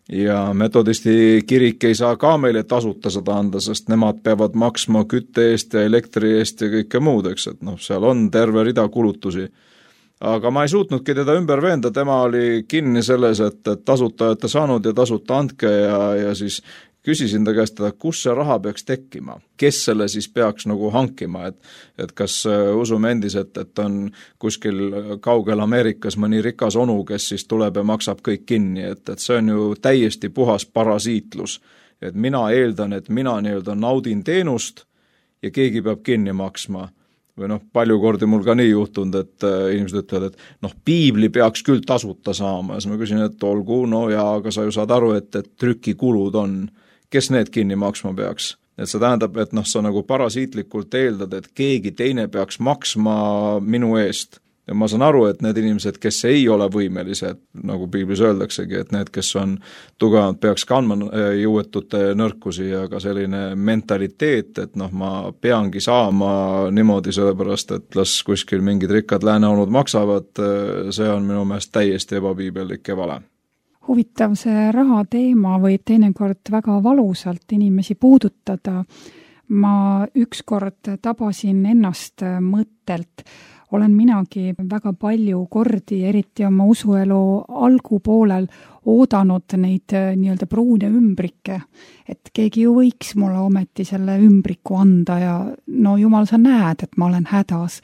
ja metodisti kirik ei saa ka meile tasuta seda anda, sest nemad peavad maksma kütte eest ja elektri eest ja kõike muud, eks, et seal on terve rida kulutusi. Aga ma ei suutnudki teda ümber veenda, tema oli kinni selles, et tasuta olete saanud ja tasuta andke ja siis küsisin ta käest, kus see raha peaks tekkima, kes selle siis peaks nagu hankima, et kas usume endiselt, et on kuskil kaugel Ameerikas mõni rikas onu, kes siis tuleb ja maksab kõik kinni, et see on ju täiesti puhas parasiitlus, et mina eeldan, et mina nii-öelda naudin teenust ja keegi peab kinni maksma. Või palju kordi mul ka nii juhtunud, et inimesed ütlevad, et piibli peaks küll tasuta saama ja siis ma küsin, et olgu, aga sa ju saad aru, et trükikulud on, kes need kinni maksma peaks. Et see tähendab, et sa nagu parasiitlikult eeldad, et keegi teine peaks maksma minu eest. Ja ma saan aru, et need inimesed, kes ei ole võimelised, nagu piiblis öeldaksegi, et need, kes on tugevad, peaks kandma jõuetute nõrkusi ja ka selline mentaliteet, et ma peangi saama niimoodi sellepärast, et las kuskil mingid rikkad lääneolud maksavad, see on minu meelest täiesti ebapiibellik ja vale. Huvitav, see raha teema võib teinekord väga valusalt inimesi puudutada. Ma ükskord tabasin ennast mõttelt, olen minagi väga palju kordi, eriti oma usuelu algupoolel, oodanud neid nii-öelda pruune ümbrikke, et keegi ju võiks mulle ometi selle ümbriku anda ja jumal, sa näed, et ma olen hädas.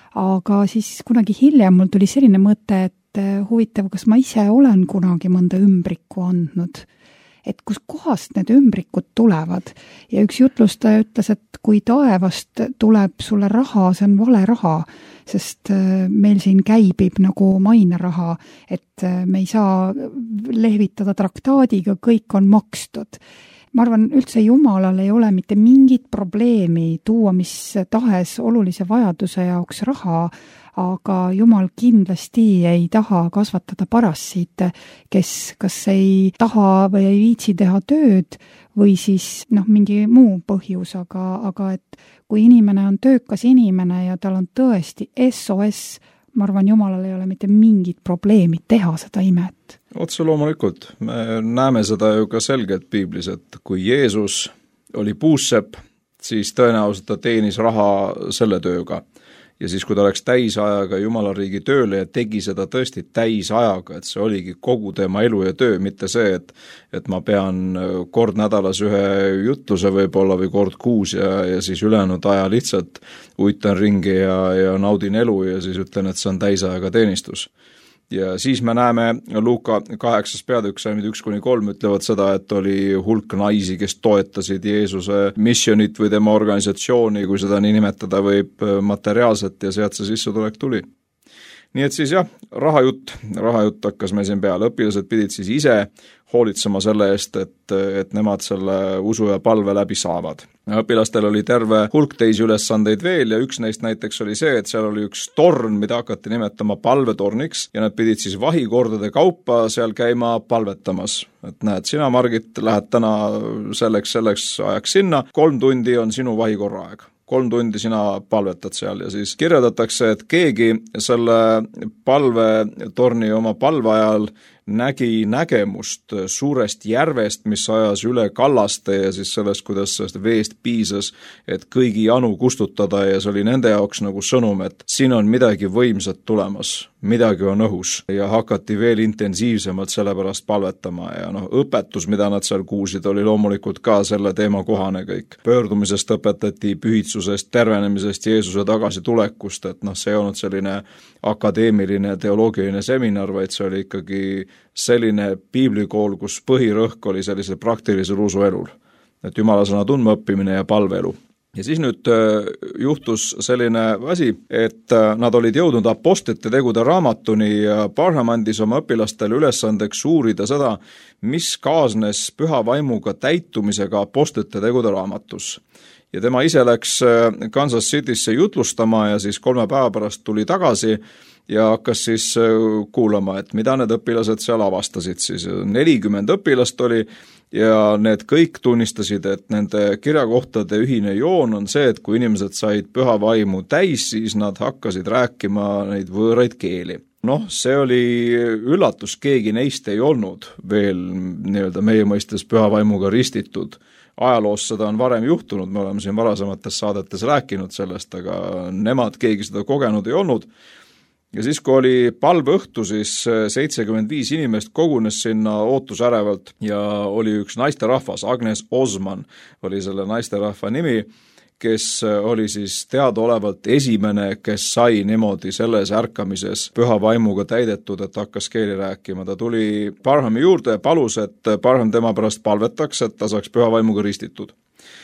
Aga siis kunagi hiljem mul tuli selline mõte, et huvitav, kas ma ise olen kunagi mõnda ümbriku andnud, et kus kohast need ümbrikud tulevad. Ja üks jutlustaja ütles, et kui taevast tuleb sulle raha, see on vale raha, sest meil siin käibib nagu maineraha, et me ei saa lehvitada traktaadiga, kõik on makstud. Ma arvan, üldse Jumalal ei ole mitte mingit probleemi tuua mis tahes olulise vajaduse jaoks raha, aga Jumal kindlasti ei taha kasvatada parassiite, kes kas ei taha või ei viitsi teha tööd või siis mingi muu põhjus, aga et kui inimene on töökas inimene ja tal on tõesti SOS, ma arvan, Jumalal ei ole mitte mingit probleemi teha seda imet. Otse loomulikult, me näeme seda ju ka selgelt piiblis, et kui Jeesus oli puussepp, siis tõenäoliselt ta teenis raha selle tööga. Ja siis, kui ta läks täisajaga Jumala riigi tööle ja tegi seda tõesti täisajaga, et see oligi kogu tema elu ja töö, mitte see, et ma pean kord nädalas ühe jutluse võib-olla või kord kuus ja siis ülejäänud aja lihtsalt uitan ringi ja naudin elu ja siis ütlen, et see on täisajaga teenistus. Ja siis me näeme Luuka 8. peatükk, salmid 1-3 ütlevad seda, et oli hulk naisi, kes toetasid Jeesuse missionit või tema organisatsiooni, kui seda nii nimetada võib, materiaalselt ja sealt see sissetulek tuli. Nii et siis jah, rahajutt hakkas meil siin peale. Õpilased pidid siis ise hoolitsema selle eest, et nemad selle usu ja palve läbi saavad. Õpilastel oli terve hulk teisi ülesandeid veel ja üks neist näiteks oli see, et seal oli üks torn, mida hakati nimetama palvetorniks ja nad pidid siis vahikordade kaupa seal käima palvetamas. Et näed, sina, Margit, lähed täna selleks ajaks sinna, 3 tundi on sinu vahikorra aeg. 3 tundi sina palvetad seal ja siis kirjeldatakse, et keegi selle palvetorni oma palve ajal nägi nägemust suurest järvest, mis ajas üle kallaste ja siis sellest, kuidas sellest veest piisas, et kõigi janu kustutada ja see oli nende jaoks nagu sõnum, et siin on midagi võimsat tulemas, midagi on õhus ja hakati veel intensiivsemalt selle pärast palvetama ja õpetus, mida nad seal kuulsid, oli loomulikult ka selle teema kohane kõik. Pöördumisest õpetati, pühitsusest, tervenemisest, Jeesuse tagasitulekust, et see ei olnud selline akadeemiline teoloogiline seminar, vaid see oli ikkagi selline piiblikool, kus põhirõhk oli sellisel praktilisel usuelul, et Jumala sõna tundmaõppimine ja palveelu. Ja siis nüüd juhtus selline asi, et nad olid jõudnud apostlite tegude raamatuni ja Barham andis oma õpilastele ülesandeks uurida seda, mis kaasnes püha vaimuga täitumisega apostlite tegude raamatus. Ja tema ise läks Kansas Citysse jutlustama ja siis 3 päeva pärast tuli tagasi ja hakkas siis kuulama, et mida need õpilased seal avastasid. Siis 40 õpilast oli ja need kõik tunnistasid, et nende kirjakohtade ühine joon on see, et kui inimesed said püha vaimu täis, siis nad hakkasid rääkima neid võõraid keeli. Noh, see oli üllatus, keegi neist ei olnud veel nii-öelda meie mõistes püha vaimuga ristitud. Ajaloos seda on varem juhtunud, me oleme siin varasemates saadetes rääkinud sellest, aga nemad keegi seda kogenud ei olnud. Ja siis, kui oli palveõhtu, siis 75 inimest kogunes sinna ootusärevalt ja oli üks naisterahvas, Agnes Osman oli selle naisterahva nimi, kes oli siis teadaolevalt esimene, kes sai niimoodi selles ärkamises püha vaimuga täidetud, et hakkas keeli rääkima. Ta tuli Parhami juurde ja palus, et Parham tema pärast palvetaks, et ta saaks püha vaimuga ristitud.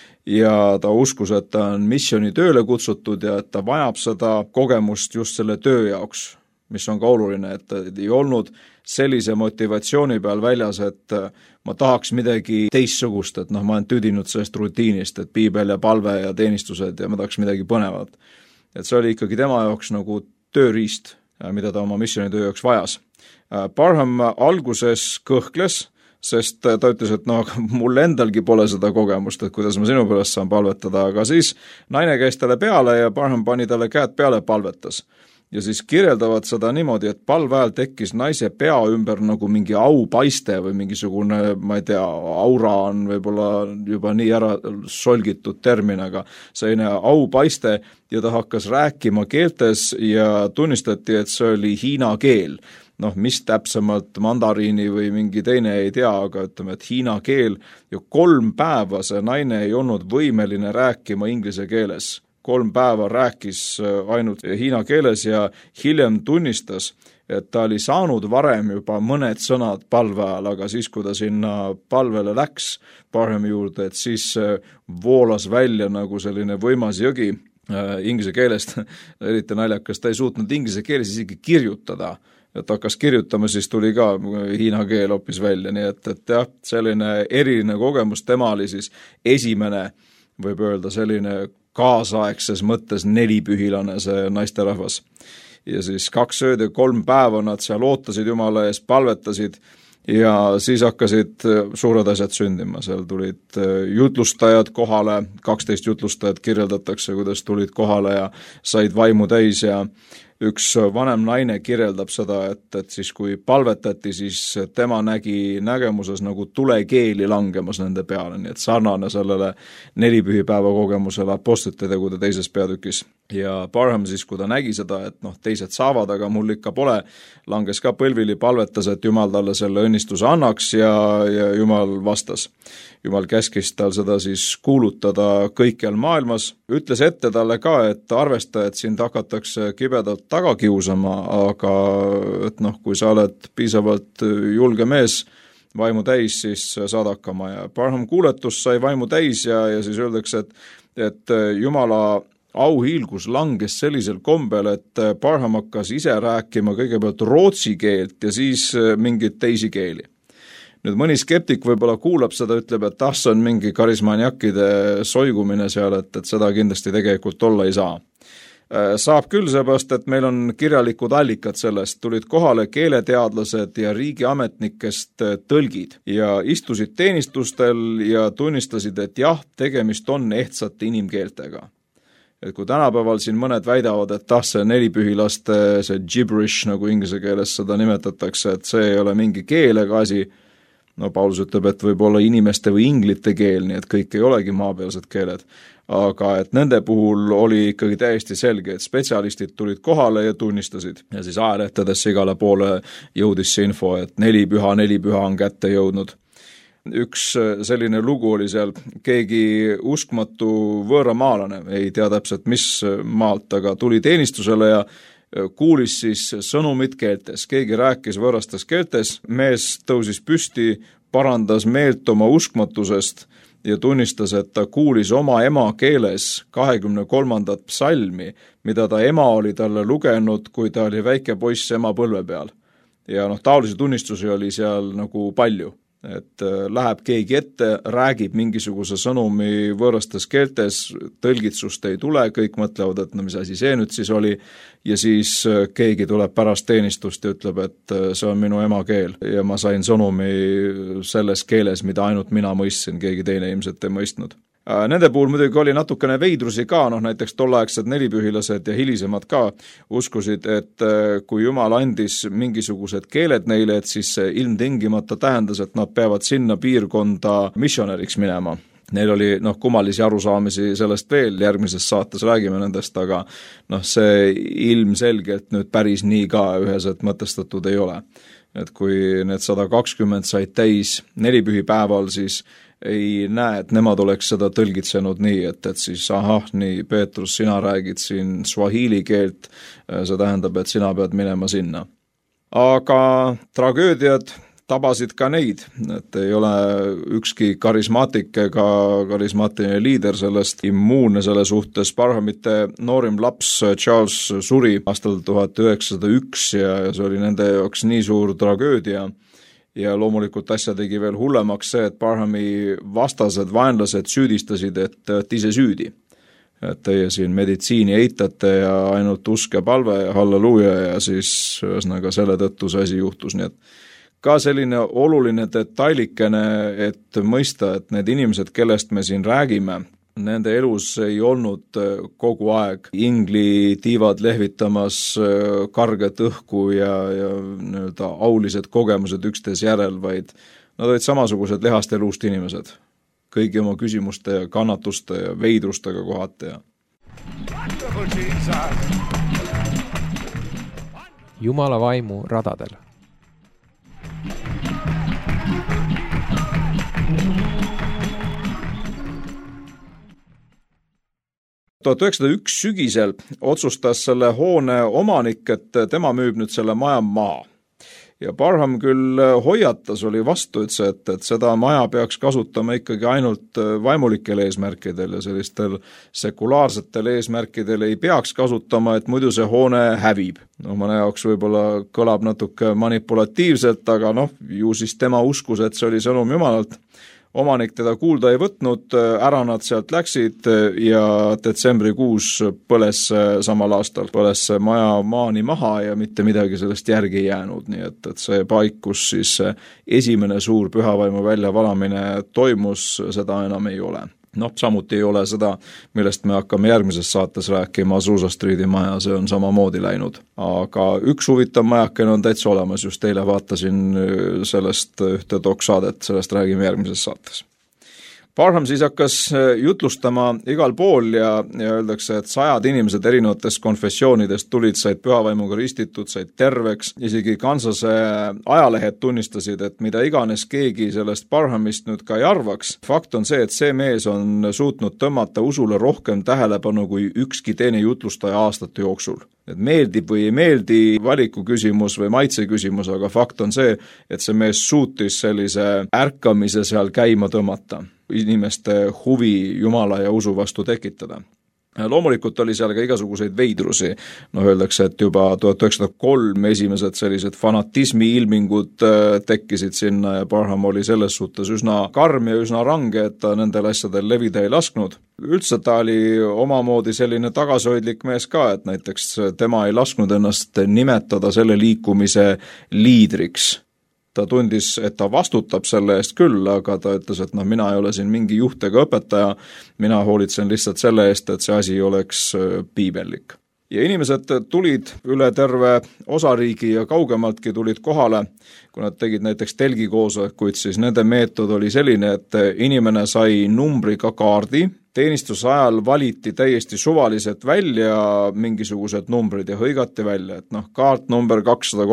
Ja ta uskus, et ta on missiooni tööle kutsutud ja et ta vajab seda kogemust just selle töö jaoks, mis on ka oluline, et ei olnud sellise motivatsiooni peal väljas, et ma tahaks midagi teistsugust, et ma olen tüdinud sellest rutiinist, et piibel ja palve ja teenistused ja ma tahaks midagi põnevat. Et see oli ikkagi tema jaoks nagu tööriist, mida ta oma missiooni töö jaoks vajas. Parham alguses kõhkles, sest ta ütles, et mul endalgi pole seda kogemust, et kuidas ma sinu pärast saan palvetada, aga siis naine käis talle peale ja Parham pani talle käed peale palvetas. Ja siis kirjeldavad seda niimoodi, et palve ajal tekkis naise pea ümber nagu mingi aupaiste või mingisugune, ma ei tea, aura on võib-olla juba nii ära solgitud termin, aga selline aupaiste ja ta hakkas rääkima keeltes ja tunnistati, et see oli hiina keel. Mis täpsemalt mandariini või mingi teine ei tea, aga ütleme, et hiina keel ja 3 päeva see naine ei olnud võimeline rääkima inglise keeles. 3 päeva rääkis ainult hiina keeles ja hiljem tunnistas, et ta oli saanud varem juba mõned sõnad palve ajal, aga siis, kui ta sinna palvele läks Parhami juurde, et siis voolas välja nagu selline võimas jõgi inglise keelest, eriti naljakas, ta ei suutnud inglise keeles isegi kirjutada, et hakkas kirjutama, siis tuli ka hiina keel hoopis välja, nii et jah, selline eriline kogemus, tema oli siis esimene, võib öelda selline kaasaegses mõttes 4-pühilane see naisterahvas. Ja siis 2 ööd ja 3 päeva nad seal ootasid Jumala ees, palvetasid ja siis hakkasid suured asjad sündima, seal tulid jutlustajad kohale, 12 jutlustajat kirjeldatakse, kuidas tulid kohale ja said vaimu täis ja üks vanem naine kirjeldab seda, et siis kui palvetati, siis tema nägi nägemuses nagu tulekeeli langemas nende peale, nii et sarnane sellele 4 pühipäeva kogemusele apostlite tegude 2. peatükis. Ja Parham siis, kui ta nägi seda, et teised saavad, aga mul ikka pole, langes ka põlvili, palvetas, et Jumal talle selle õnnistuse annaks ja Jumal vastas. Jumal käskis tal seda siis kuulutada kõikjal maailmas, ütles ette talle ka, et arvesta, et sind hakatakse kibedalt taga kiusama, aga et kui sa oled piisavalt julge mees, vaimu täis, siis saad hakkama ja Parham kuuletus sai vaimu täis ja siis öeldakse, et Jumala auhiilgus langes sellisel kombel, et Parham hakkas ise rääkima kõigepealt rootsi keelt ja siis mingeid teisi keeli. Nüüd mõni skeptik võib-olla kuulab seda, ütleb, et see on mingi karismaniakide soigumine seal, et seda kindlasti tegelikult olla ei saa. Saab küll seepärast, et meil on kirjalikud allikad sellest, tulid kohale keeleteadlased ja riigiametnikest tõlgid ja istusid teenistustel ja tunnistasid, et jah, tegemist on ehtsate inimkeeltega. Et kui tänapäeval siin mõned väidavad, et see 4-pühilaste, see gibberish, nagu inglise keeles seda nimetatakse, et see ei ole mingi keel ega asi, Paulus ütleb, et võib olla inimeste või inglite keel, nii et kõik ei olegi maapealsed keeled. Aga et nende puhul oli ikkagi täiesti selge, et spetsialistid tulid kohale ja tunnistasid. Ja siis ajalehtedesse igale poole jõudis see info, et 4 püha on kätte jõudnud. Üks selline lugu oli seal, keegi uskmatu võõramaalane, ei tea täpselt mis maalt, aga tuli teenistusele ja kuulis siis sõnumid keeltes, keegi rääkis võõrastes keeltes, mees tõusis püsti, parandas meelt oma uskmatusest ja tunnistas, et ta kuulis oma ema keeles 23. psalmi, mida ta ema oli talle lugenud, kui ta oli väike poiss ema põlve peal. Ja taolisi tunnistusi oli seal nagu palju. Et läheb keegi ette, räägib mingisuguse sõnumi võõrastes keeltes, tõlgitsust ei tule, kõik mõtlevad, et mis asi see nüüd siis oli, ja siis keegi tuleb pärast teenistust ja ütleb, et see on minu emakeel ja ma sain sõnumi selles keeles, mida ainult mina mõistsin, keegi teine ilmselt ei mõistnud. Nende puhul muidugi oli natukene veidrusi ka, näiteks tolleaegsed nelipühilased ja hilisemad ka uskusid, et kui Jumal andis mingisugused keeled neile, et siis see ilmtingimata tähendas, et nad peavad sinna piirkonda missionäriks minema. Neil oli kummalisi arusaamisi sellest veel, järgmises saates räägime nendest, aga see ilmselgelt nüüd päris nii ka üheselt mõtestatud ei ole. Et kui need 120 said täis nelipühipäeval, siis ei näe, et nemad oleks seda tõlgitsenud nii, et siis nii Peetrus, sina räägid siin swahili keelt, see tähendab, et sina pead minema sinna. Aga tragöödiad tabasid ka neid, et ei ole ükski karismaatik ega karismaatiline liider sellest immuunne selle suhtes. Barhamite noorim laps Charles suri aastal 1901 ja see oli nende jaoks nii suur tragöödia. Ja loomulikult asja tegi veel hullemaks see, et Barhami vastased vaenlased süüdistasid, et ise süüdi. Et teie siin meditsiini eitate ja ainult usk ja palve ja halleluuja ja siis ühesõnaga selle tõttu see asi juhtus. Nii et ka selline oluline detailikene, et mõista, et need inimesed, kellest me siin räägime, nende elus ei olnud kogu aeg ingli tiivad lehvitamas karget õhku ja nii-öelda aulised kogemused üksteis järel, vaid nad olid samasugused lehast elust inimesed. Kõigi oma küsimuste ja kannatuste ja veidrustega kohati. Jumala vaimu radadel. ...1901 sügisel otsustas selle hoone omanik, et tema müüb nüüd selle maja maha. Ja Barham küll hoiatas, oli vastu, et seda maja peaks kasutama ikkagi ainult vaimulikel eesmärkidel ja sellistel sekulaarsetel eesmärkidel ei peaks kasutama, et muidu see hoone hävib. Mõne jaoks võib-olla kõlab natuke manipulatiivselt, aga ju siis tema uskus, et see oli sõnum Jumalalt. Omanik teda kuulda ei võtnud, ära nad sealt läksid ja detsembrikuus põles samal aastal. Põles maja maani maha ja mitte midagi sellest järgi ei jäänud, nii et see paik, kus siis esimene suur pühavaimu väljavalamine toimus, seda enam ei ole. Samuti ei ole seda, millest me hakkame järgmises saates rääkima, Azusa Streeti maja, see on samamoodi läinud. Aga üks huvitav majakene on täitsa olemas, just eile vaatasin sellest ühte doksaadet, sellest räägime järgmises saates. Barham siis hakkas jutlustama igal pool ja öeldakse, et 100 inimesed erinevatest konfessioonidest tulid, said pühavaimuga ristitud, said terveks. Isegi Kansase ajalehed tunnistasid, et mida iganes keegi sellest Barhamist nüüd ka ei arvaks. Fakt on see, et see mees on suutnud tõmmata usule rohkem tähelepanu kui ükski teine jutlustaja aastate jooksul. Et meeldib või ei meeldi valiku küsimus või maitse küsimus, aga fakt on see, et see mees suutis sellise ärkamise seal käima tõmmata. Inimeste huvi Jumala ja usu vastu tekitada. Loomulikult oli seal ka igasuguseid veidrusi. Öeldakse, et juba 1903 esimesed sellised fanatismi ilmingud tekkisid sinna ja Barham oli selles suhtes üsna karm ja üsna range, et ta nendel asjadel levida ei lasknud. Üldse ta oli omamoodi selline tagasihoidlik mees ka, et näiteks tema ei lasknud ennast nimetada selle liikumise liidriks. Ta tundis, et ta vastutab selle eest küll, aga ta ütles, et mina ei ole siin mingi juht ega õpetaja, mina hoolitsen lihtsalt selle eest, et see asi oleks piibellik. Ja inimesed tulid üle terve osariigi ja kaugemaltki tulid kohale, kui nad tegid näiteks telgikoosolekuid, siis nende meetod oli selline, et inimene sai numbriga kaardi, teenistuse ajal valiti täiesti suvaliselt välja mingisugused numbrid ja hõigati välja, et kaart number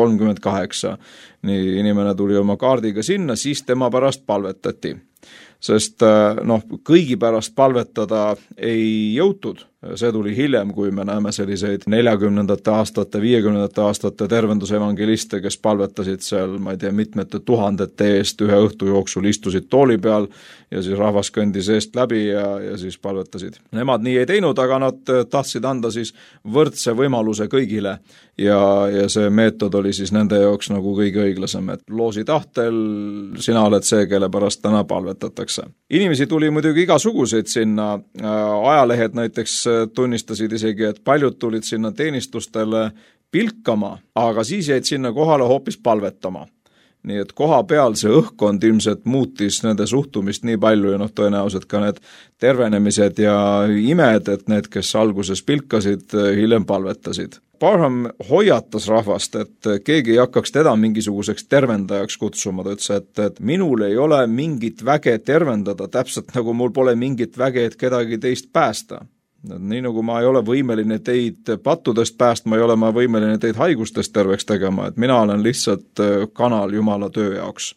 238. Nii inimene tuli oma kaardiga sinna, siis tema pärast palvetati. Sest kõigi pärast palvetada ei jõutud. See tuli hiljem, kui me näeme selliseid 40. aastate, 50. aastate tervendusevangeliste, kes palvetasid seal, ma ei tea, mitmete tuhandete eest ühe õhtu jooksul istusid tooli peal ja siis rahvas kõndis eest läbi ja siis palvetasid. Nemad nii ei teinud, aga nad tahtsid anda siis võrdse võimaluse kõigile ja see meetod oli siis nende jaoks nagu kõige õiglasem, et loosi tahtel sina oled see, kelle pärast täna palvetatakse. Inimesi tuli muidugi igasuguseid sinna, ajalehed näiteks tunnistasid isegi, et paljud tulid sinna teenistustele pilkama, aga siis jäid sinna kohale hoopis palvetama. nii et koha peal see õhkkond ilmselt muutis nende suhtumist nii palju ja tõenäoliselt ka need tervenemised ja imed, et need, kes alguses pilkasid, hiljem palvetasid. Parham hoiatas rahvast, et keegi ei hakkaks teda mingisuguseks tervendajaks kutsuma, ta ütles, et minul ei ole mingit väge tervendada, täpselt nagu mul pole mingit väge, et kedagi teist päästa. Nii nagu ma ei ole võimeline teid pattudest päästma, ei ole ma võimeline teid haigustest terveks tegema, et mina olen lihtsalt kanal Jumala töö jaoks.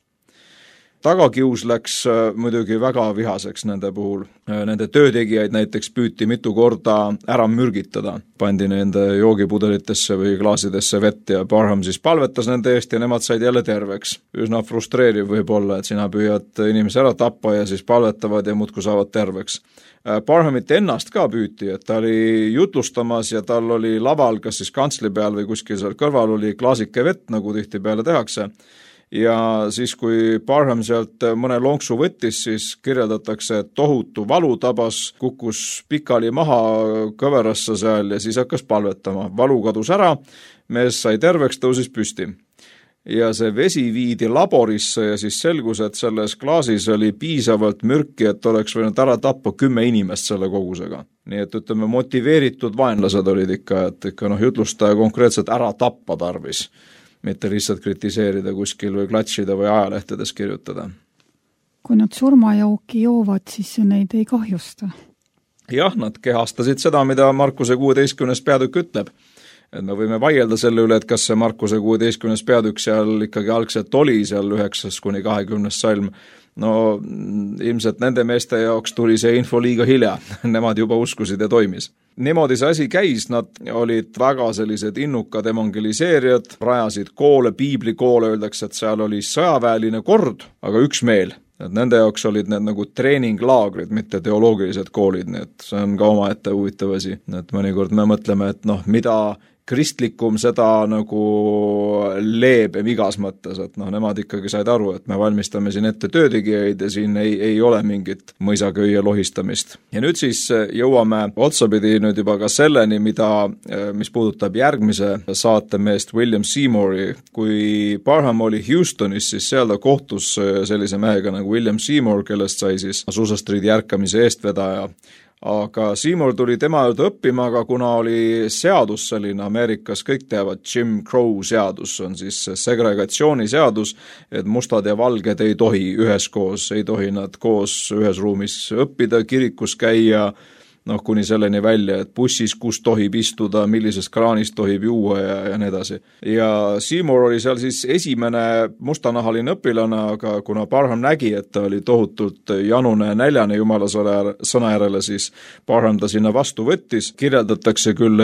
Tagakius läks muidugi väga vihaseks nende puhul. Nende töötegijaid näiteks püüti mitu korda ära mürgitada. Pandi nende joogipudelitesse või klaasidesse vett ja Parham siis palvetas nende eest ja nemad said jälle terveks. Üsna frustreeriv võib olla, et sina püüad inimesi ära tappa ja siis palvetavad ja muudkui saavad terveks. Parhamit ennast ka püüti, et ta oli jutlustamas ja tal oli laval, kas siis kantsli peal või kuskil seal kõrval oli klaasike vett, nagu tihtipeale tehakse. Ja siis, kui Parham sealt mõne lonksu võttis, siis kirjeldatakse, et tohutu valu tabas, kukkus pikali maha kõverasse seal ja siis hakkas palvetama. Valu kadus ära, mees sai terveks, tõusis püsti. Ja see vesi viidi laborisse ja siis selgus, et selles klaasis oli piisavalt mürki, et oleks võinud ära tappa 10 inimest selle kogusega. Nii et ütleme, motiveeritud vaenlased olid ikka, et ikka jutlustaja konkreetselt ära tappa tarvis. Mitte lihtsalt kritiseerida kuskil või klatšida või ajalehtedes kirjutada. Kui nad surmajooki joovad, siis neid ei kahjusta. Jah, nad kehastasid seda, mida Markuse 16. peatükk ütleb. Et me võime vaielda selle üle, et kas see Markuse 16. peatükk seal ikkagi algselt oli seal 9-20 salm. No ilmselt nende meeste jaoks tuli see info liiga hilja, nemad juba uskusid ja toimis. Niimoodi see asi käis, nad olid väga sellised innukad evangeliseerijad, rajasid koole, piiblikoole, öeldakse, et seal oli sõjaväeline kord, aga üksmeel. Et nende jaoks olid need nagu treeninglaagrid, mitte teoloogilised koolid, nii et see on ka omaette huvitav asi. Et mõnikord me mõtleme, et mida kristlikum, seda nagu leebem igas mõttes, et nemad ikkagi said aru, et me valmistame siin ette töötegijaid ja siin ei ole mingit mõisaköie lohistamist. Ja nüüd siis jõuame otsapidi nüüd juba ka selleni, mis puudutab järgmise saatemeest William Seymouri. Kui Parham oli Houstonis, siis seal ta kohtus sellise mehega nagu William Seymour, kellest sai siis Azusa Streeti ärkamise eestvedaja. Aga Seymour tuli tema juurde õppima, aga kuna oli seadus selline Ameerikas, kõik teavad, Jim Crow seadus on siis segregatsiooniseadus, et mustad ja valged ei tohi üheskoos, ei tohi nad koos ühes ruumis õppida, kirikus käia, kuni selleni välja, et bussis, kus tohib istuda, millises kraanis tohib juua ja nii edasi. Ja Seymour oli seal siis esimene mustanahaline õpilane, aga kuna Parham nägi, et ta oli tohutult janune ja näljane Jumala sõna järele, siis Parham ta sinna vastu võttis. Kirjeldatakse küll,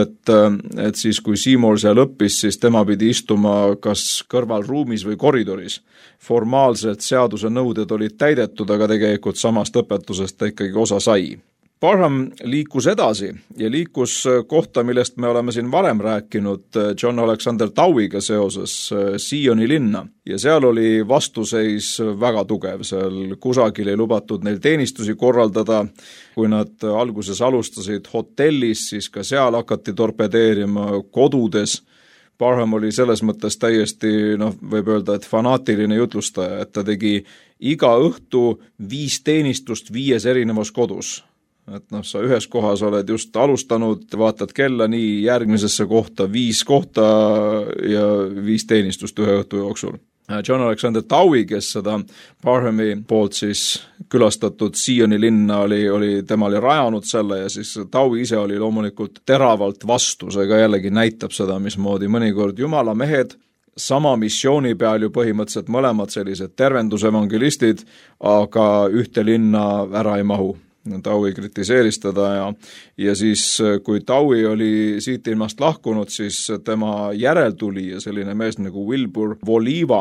et siis kui Seymour seal õppis, siis tema pidi istuma kas kõrvalruumis või koridoris. Formaalselt seaduse nõuded olid täidetud, aga tegelikult samast õpetusest ta ikkagi osa sai. Parham liikus edasi ja liikus kohta, millest me oleme siin varem rääkinud John Alexander Dowiga seoses Sioni linna. Ja seal oli vastuseis väga tugev, seal kusagil ei lubatud neil teenistusi korraldada. Kui nad alguses alustasid hotellis, siis ka seal hakati torpedeerima kodudes. Parham oli selles mõttes täiesti, võib öelda, et fanaatiline jutlustaja, et ta tegi iga õhtu 5 teenistust 5 erinevas kodus. Et sa ühes kohas oled just alustanud, vaatad kella nii järgmisesse kohta 5 kohta ja 5 teenistust ühe õhtu jooksul. John Alexander Dowie, kes seda Parhami poolt siis külastatud Sioni linna tema oli rajanud selle ja siis Dowie ise oli loomulikult teravalt vastu, see ka jällegi näitab seda, mismoodi mõnikord Jumala mehed sama missiooni peal ju põhimõtteliselt mõlemad sellised tervendusevangelistid, aga ühte linna ära ei mahu. Dowie kritiseeris teda ja siis, kui Dowie oli siit ilmast lahkunud, siis tema järeltulija, selline mees nagu Wilbur Voliva,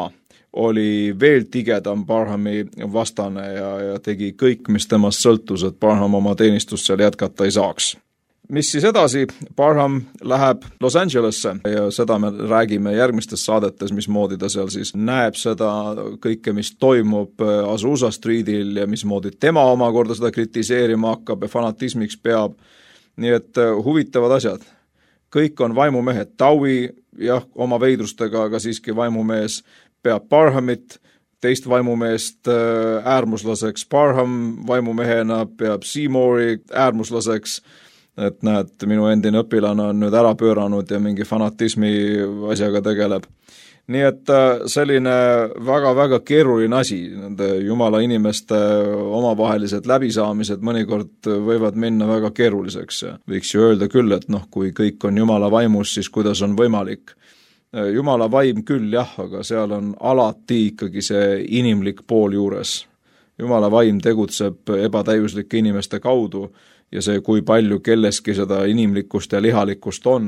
oli veel tigedam Parhami vastane ja tegi kõik, mis temast sõltus, et Parham oma teenistust seal jätkata ei saaks. Mis siis edasi? Parham läheb Los Angelesse ja seda me räägime järgmistes saadetes, mismoodi ta seal siis näeb seda kõike, mis toimub Azusa Streetil ja mismoodi tema omakorda seda kritiseerima hakkab ja fanatismiks peab. Nii et huvitavad asjad. Kõik on vaimumehed. Dowie, jah, oma veidrustega, aga siiski vaimumees. peab Parhamit, teist vaimumeest äärmuslaseks, Parham vaimumehena peab Seymouri äärmuslaseks, et näed, minu endine õpilane on nüüd ära pööranud ja mingi fanatismi asjaga tegeleb. Nii et selline väga-väga keeruline asi, nende jumala inimeste omavahelised läbisaamised mõnikord võivad minna väga keeruliseks. Võiks ju öelda küll, et kui kõik on jumala vaimus, siis kuidas on võimalik. Jumala vaim küll jah, aga seal on alati ikkagi see inimlik pool juures. Jumala vaim tegutseb ebatäiuslike inimeste kaudu ja see, kui palju kelleski seda inimlikkust ja lihalikkust on,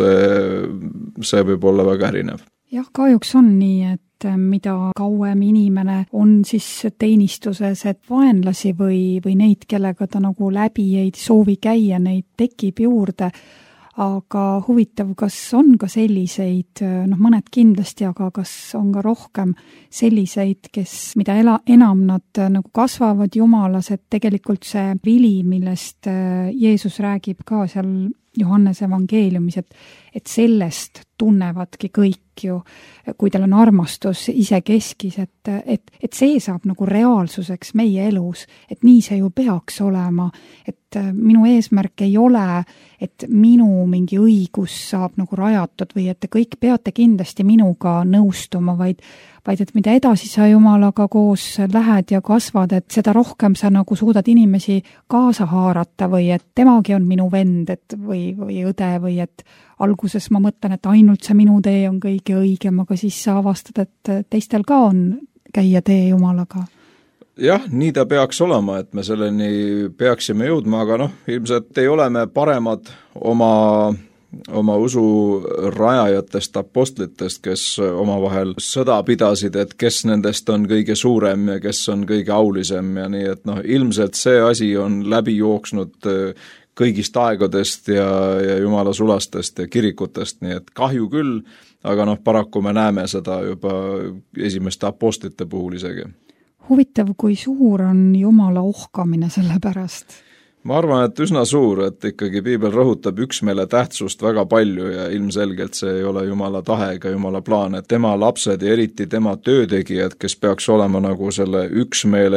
see võib olla väga erinev. Jah, kahjuks on nii, et mida kauem inimene on siis teenistuses, et vaenlasi või neid, kellega ta nagu läbi ei soovi käia, neid tekib juurde. Aga huvitav, kas on ka selliseid, mõned kindlasti, aga kas on ka rohkem selliseid, mida enam nad nagu kasvavad jumalas, et tegelikult see vili, millest Jeesus räägib ka seal Johannese evangeeliumis, et sellest tunnevadki kõik ju, kui tal on armastus isekeskis, et see saab nagu reaalsuseks meie elus, et nii see ju peaks olema, et minu eesmärk ei ole, et minu mingi õigus saab nagu rajatud või et te kõik peate kindlasti minuga nõustuma, vaid et mida edasi sa jumalaga koos lähed ja kasvad, et seda rohkem sa nagu suudad inimesi kaasa haarata või et temagi on minu vend või õde või et alguses ma mõtlen, et ainult see minu tee on kõige õigem, aga siis sa avastad, et teistel ka on käia tee jumalaga. Jah, nii ta peaks olema, et me selleni peaksime jõudma, aga ilmselt ei ole me paremad oma usu rajajatest, apostlitest, kes omavahel sõda pidasid, et kes nendest on kõige suurem ja kes on kõige aulisem ja nii, et ilmselt see asi on läbi jooksnud kõigist aegadest ja jumala sulastest ja kirikutest, nii et kahju küll, aga paraku me näeme seda juba esimeste apostlite puhul isegi. Huvitav, kui suur on jumala ohkamine selle pärast? Ma arvan, et üsna suur, et ikkagi piibel rõhutab üksmeele tähtsust väga palju ja ilmselgelt see ei ole jumala tahe ega jumala plaan, et tema lapsed ja eriti tema töötegijad, kes peaks olema nagu selle üksmeele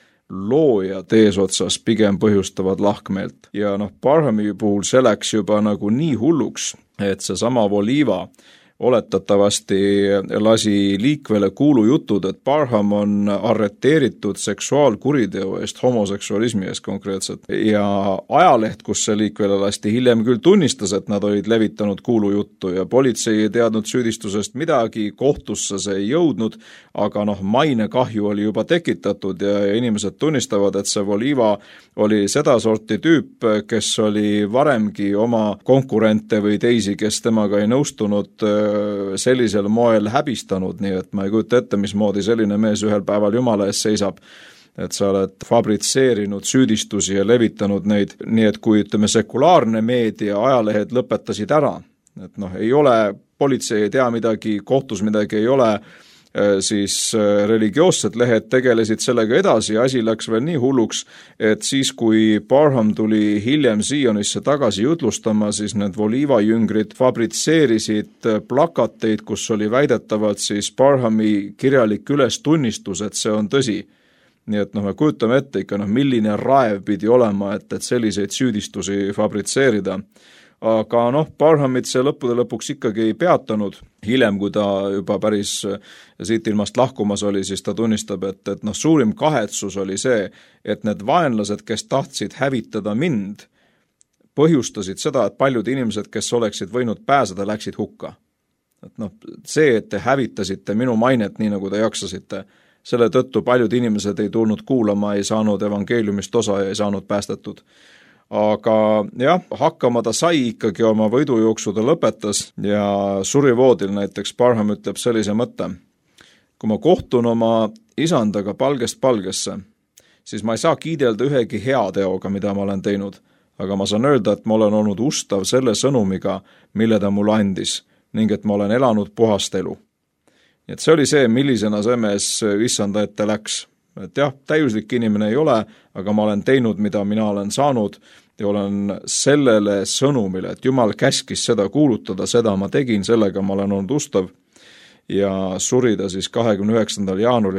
loojad eesotsas, pigem põhjustavad lahkmeelt. Ja Parhami puhul see läks juba nagu nii hulluks, et see sama Voliva oletatavasti lasi liikvele kuulujutud, et Parham on arreteeritud seksuaalkuriteo eest, homoseksualismi eest konkreetselt. Ja ajaleht, kus see liikvele lasti, hiljem küll tunnistas, et nad olid levitanud kuulujuttu ja politsei ei teadnud süüdistusest midagi, kohtusse see ei jõudnud, aga mainekahju oli juba tekitatud ja inimesed tunnistavad, et see Voliva oli seda sorti tüüp, kes oli varemgi oma konkurente või teisi, kes temaga ei nõustunud, sellisel moel häbistanud, nii et ma ei kujuta ette, mismoodi selline mees ühel päeval jumala ees seisab, et sa oled fabritseerinud süüdistusi ja levitanud neid, nii et kui sekulaarne meedia, ajalehed lõpetasid ära, et ei ole, politsei ei tea midagi, kohtus midagi ei ole, siis religioossed lehed tegelesid sellega edasi ja asi läks veel nii hulluks, et siis kui Parham tuli hiljem Zionisse tagasi jutlustama, siis need Voliva jüngrid fabritseerisid plakateid, kus oli väidetavalt siis Parhami kirjalik ülestunnistus, et see on tõsi. Nii et me kujutame ette ikka, milline raev pidi olema, et selliseid süüdistusi fabritseerida. Aga Parhamit see lõppude lõpuks ikkagi ei peatanud. Hiljem, kui ta juba päris siit ilmast lahkumas oli, siis ta tunnistab, et suurim kahetsus oli see, et need vaenlased, kes tahtsid hävitada mind, põhjustasid seda, et paljud inimesed, kes oleksid võinud pääseda, läksid hukka. Et see, et te hävitasite minu mainet nii, nagu te jaksasite, selle tõttu paljud inimesed ei tulnud kuulama, ei saanud evangeeliumist osa ja ei saanud päästetud. Aga jah, hakkama ta sai ikkagi oma võidujooksuda lõpetas ja surivoodil näiteks Parham ütleb sellise mõtte. Kui ma kohtun oma isandaga palgest palgesse, siis ma ei saa kiidelda ühegi hea teoga, mida ma olen teinud, aga ma saan öelda, et ma olen olnud ustav selle sõnumiga, mille ta mulle andis ning et ma olen elanud puhast elu. Et see oli see, millisena see mees issanda ette läks. Et jah, täiuslik inimene ei ole, aga ma olen teinud, mida mina olen saanud ja olen sellele sõnumile, et Jumal käskis seda kuulutada, seda ma tegin, sellega ma olen olnud ustav. ja suri ta siis 29. jaanuaril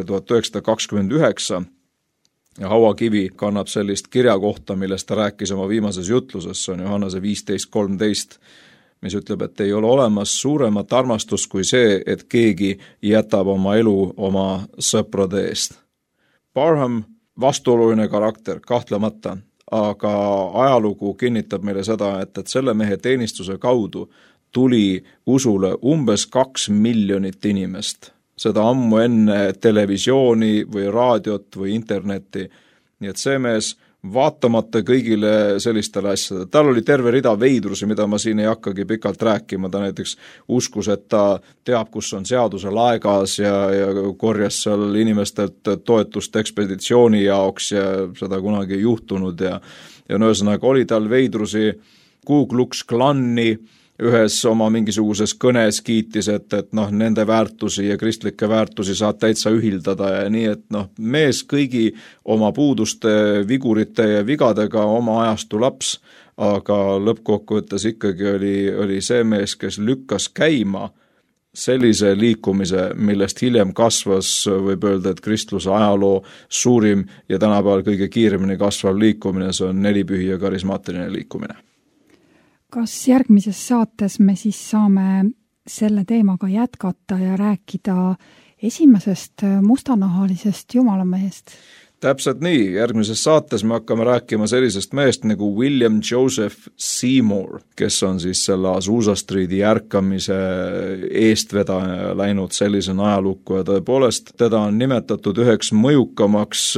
1929 ja hauakivi kannab sellist kirjakohta, millest ta rääkis oma viimases jutluses, see on Johannese 15:13, mis ütleb, et ei ole olemas suuremat armastust kui see, et keegi jätab oma elu oma sõprade eest. Barham, vastuoluline karakter, kahtlemata, aga ajalugu kinnitab meile seda, et selle mehe teenistuse kaudu tuli usule umbes 2 miljonit inimest. Seda ammu enne televisiooni või raadiot või internetti. Nii et see mees vaatamata kõigile sellistele asjadele. Tal oli terve rida veidrusi, mida ma siin ei hakkagi pikalt rääkima. Ta näiteks uskus, et ta teab, kus on seaduse laegas ja korjas seal inimestelt toetust ekspeditsiooni jaoks ja seda kunagi ei juhtunud. Ja ühesõnaga oli tal veidrusi. Ku Klux Klani ühes oma mingisuguses kõnes kiitis, et nende väärtusi ja kristlikke väärtusi saad täitsa ühildada ja nii, et mees kõigi oma puuduste, vigurite ja vigadega oma ajastu laps, aga lõppkokkuvõttes ikkagi oli see mees, kes lükkas käima sellise liikumise, millest hiljem kasvas, võib öelda, et kristluse ajaloo suurim ja tänapäeval kõige kiiremini kasvav liikumine, see on nelipühi ja karismaatiline liikumine. Kas järgmises saates me siis saame selle teemaga jätkata ja rääkida esimesest mustanahalisest jumalamehest? Täpselt nii, järgmises saates me hakkame rääkima sellisest mehest nagu William Joseph Seymour, kes on siis selle Azusa Streeti ärkamise eestvedaja läinud sellisena ajalukku ja tõepoolest teda on nimetatud üheks mõjukamaks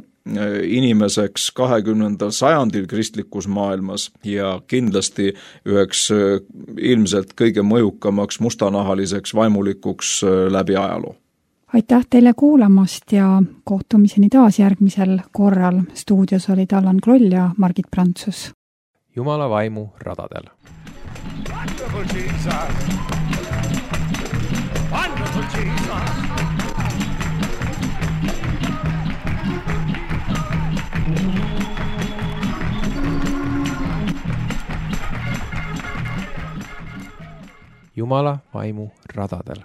inimeseks 20. sajandil kristlikus maailmas ja kindlasti üheks ilmselt kõige mõjukamaks mustanahaliseks vaimulikuks läbi ajaloo. Aitäh teile kuulamast ja kohtumiseni taas järgmisel korral. Stuudios olid Allan Kroll ja Margit Prantsus. Jumala vaimu radadel. Wonderful Jesus. Wonderful Jesus. Jumala vaimu radadel.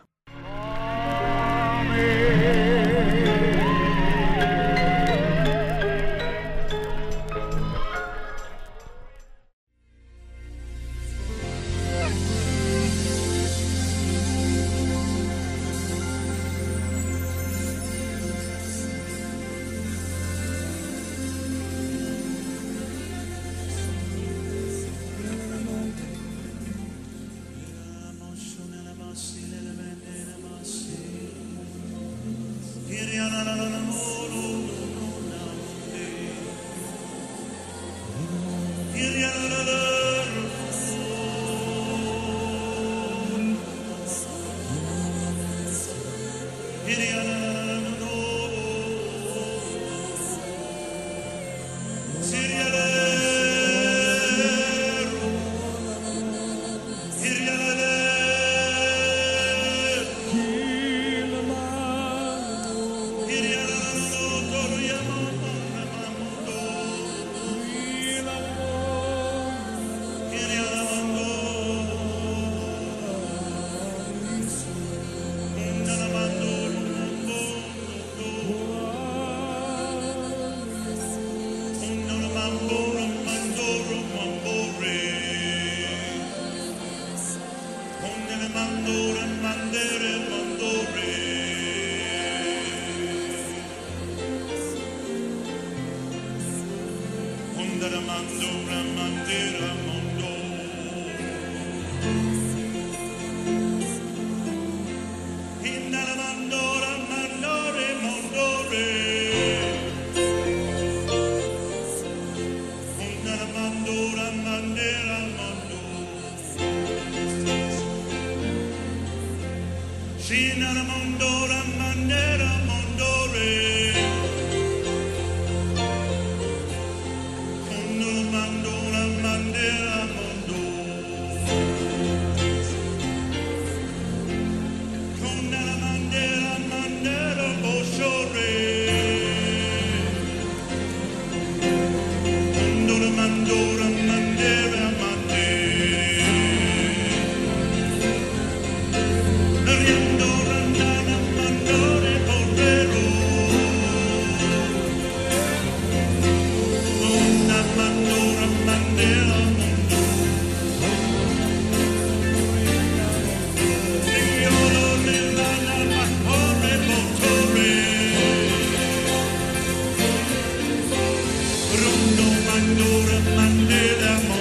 Rondo, Mandore, Mandela,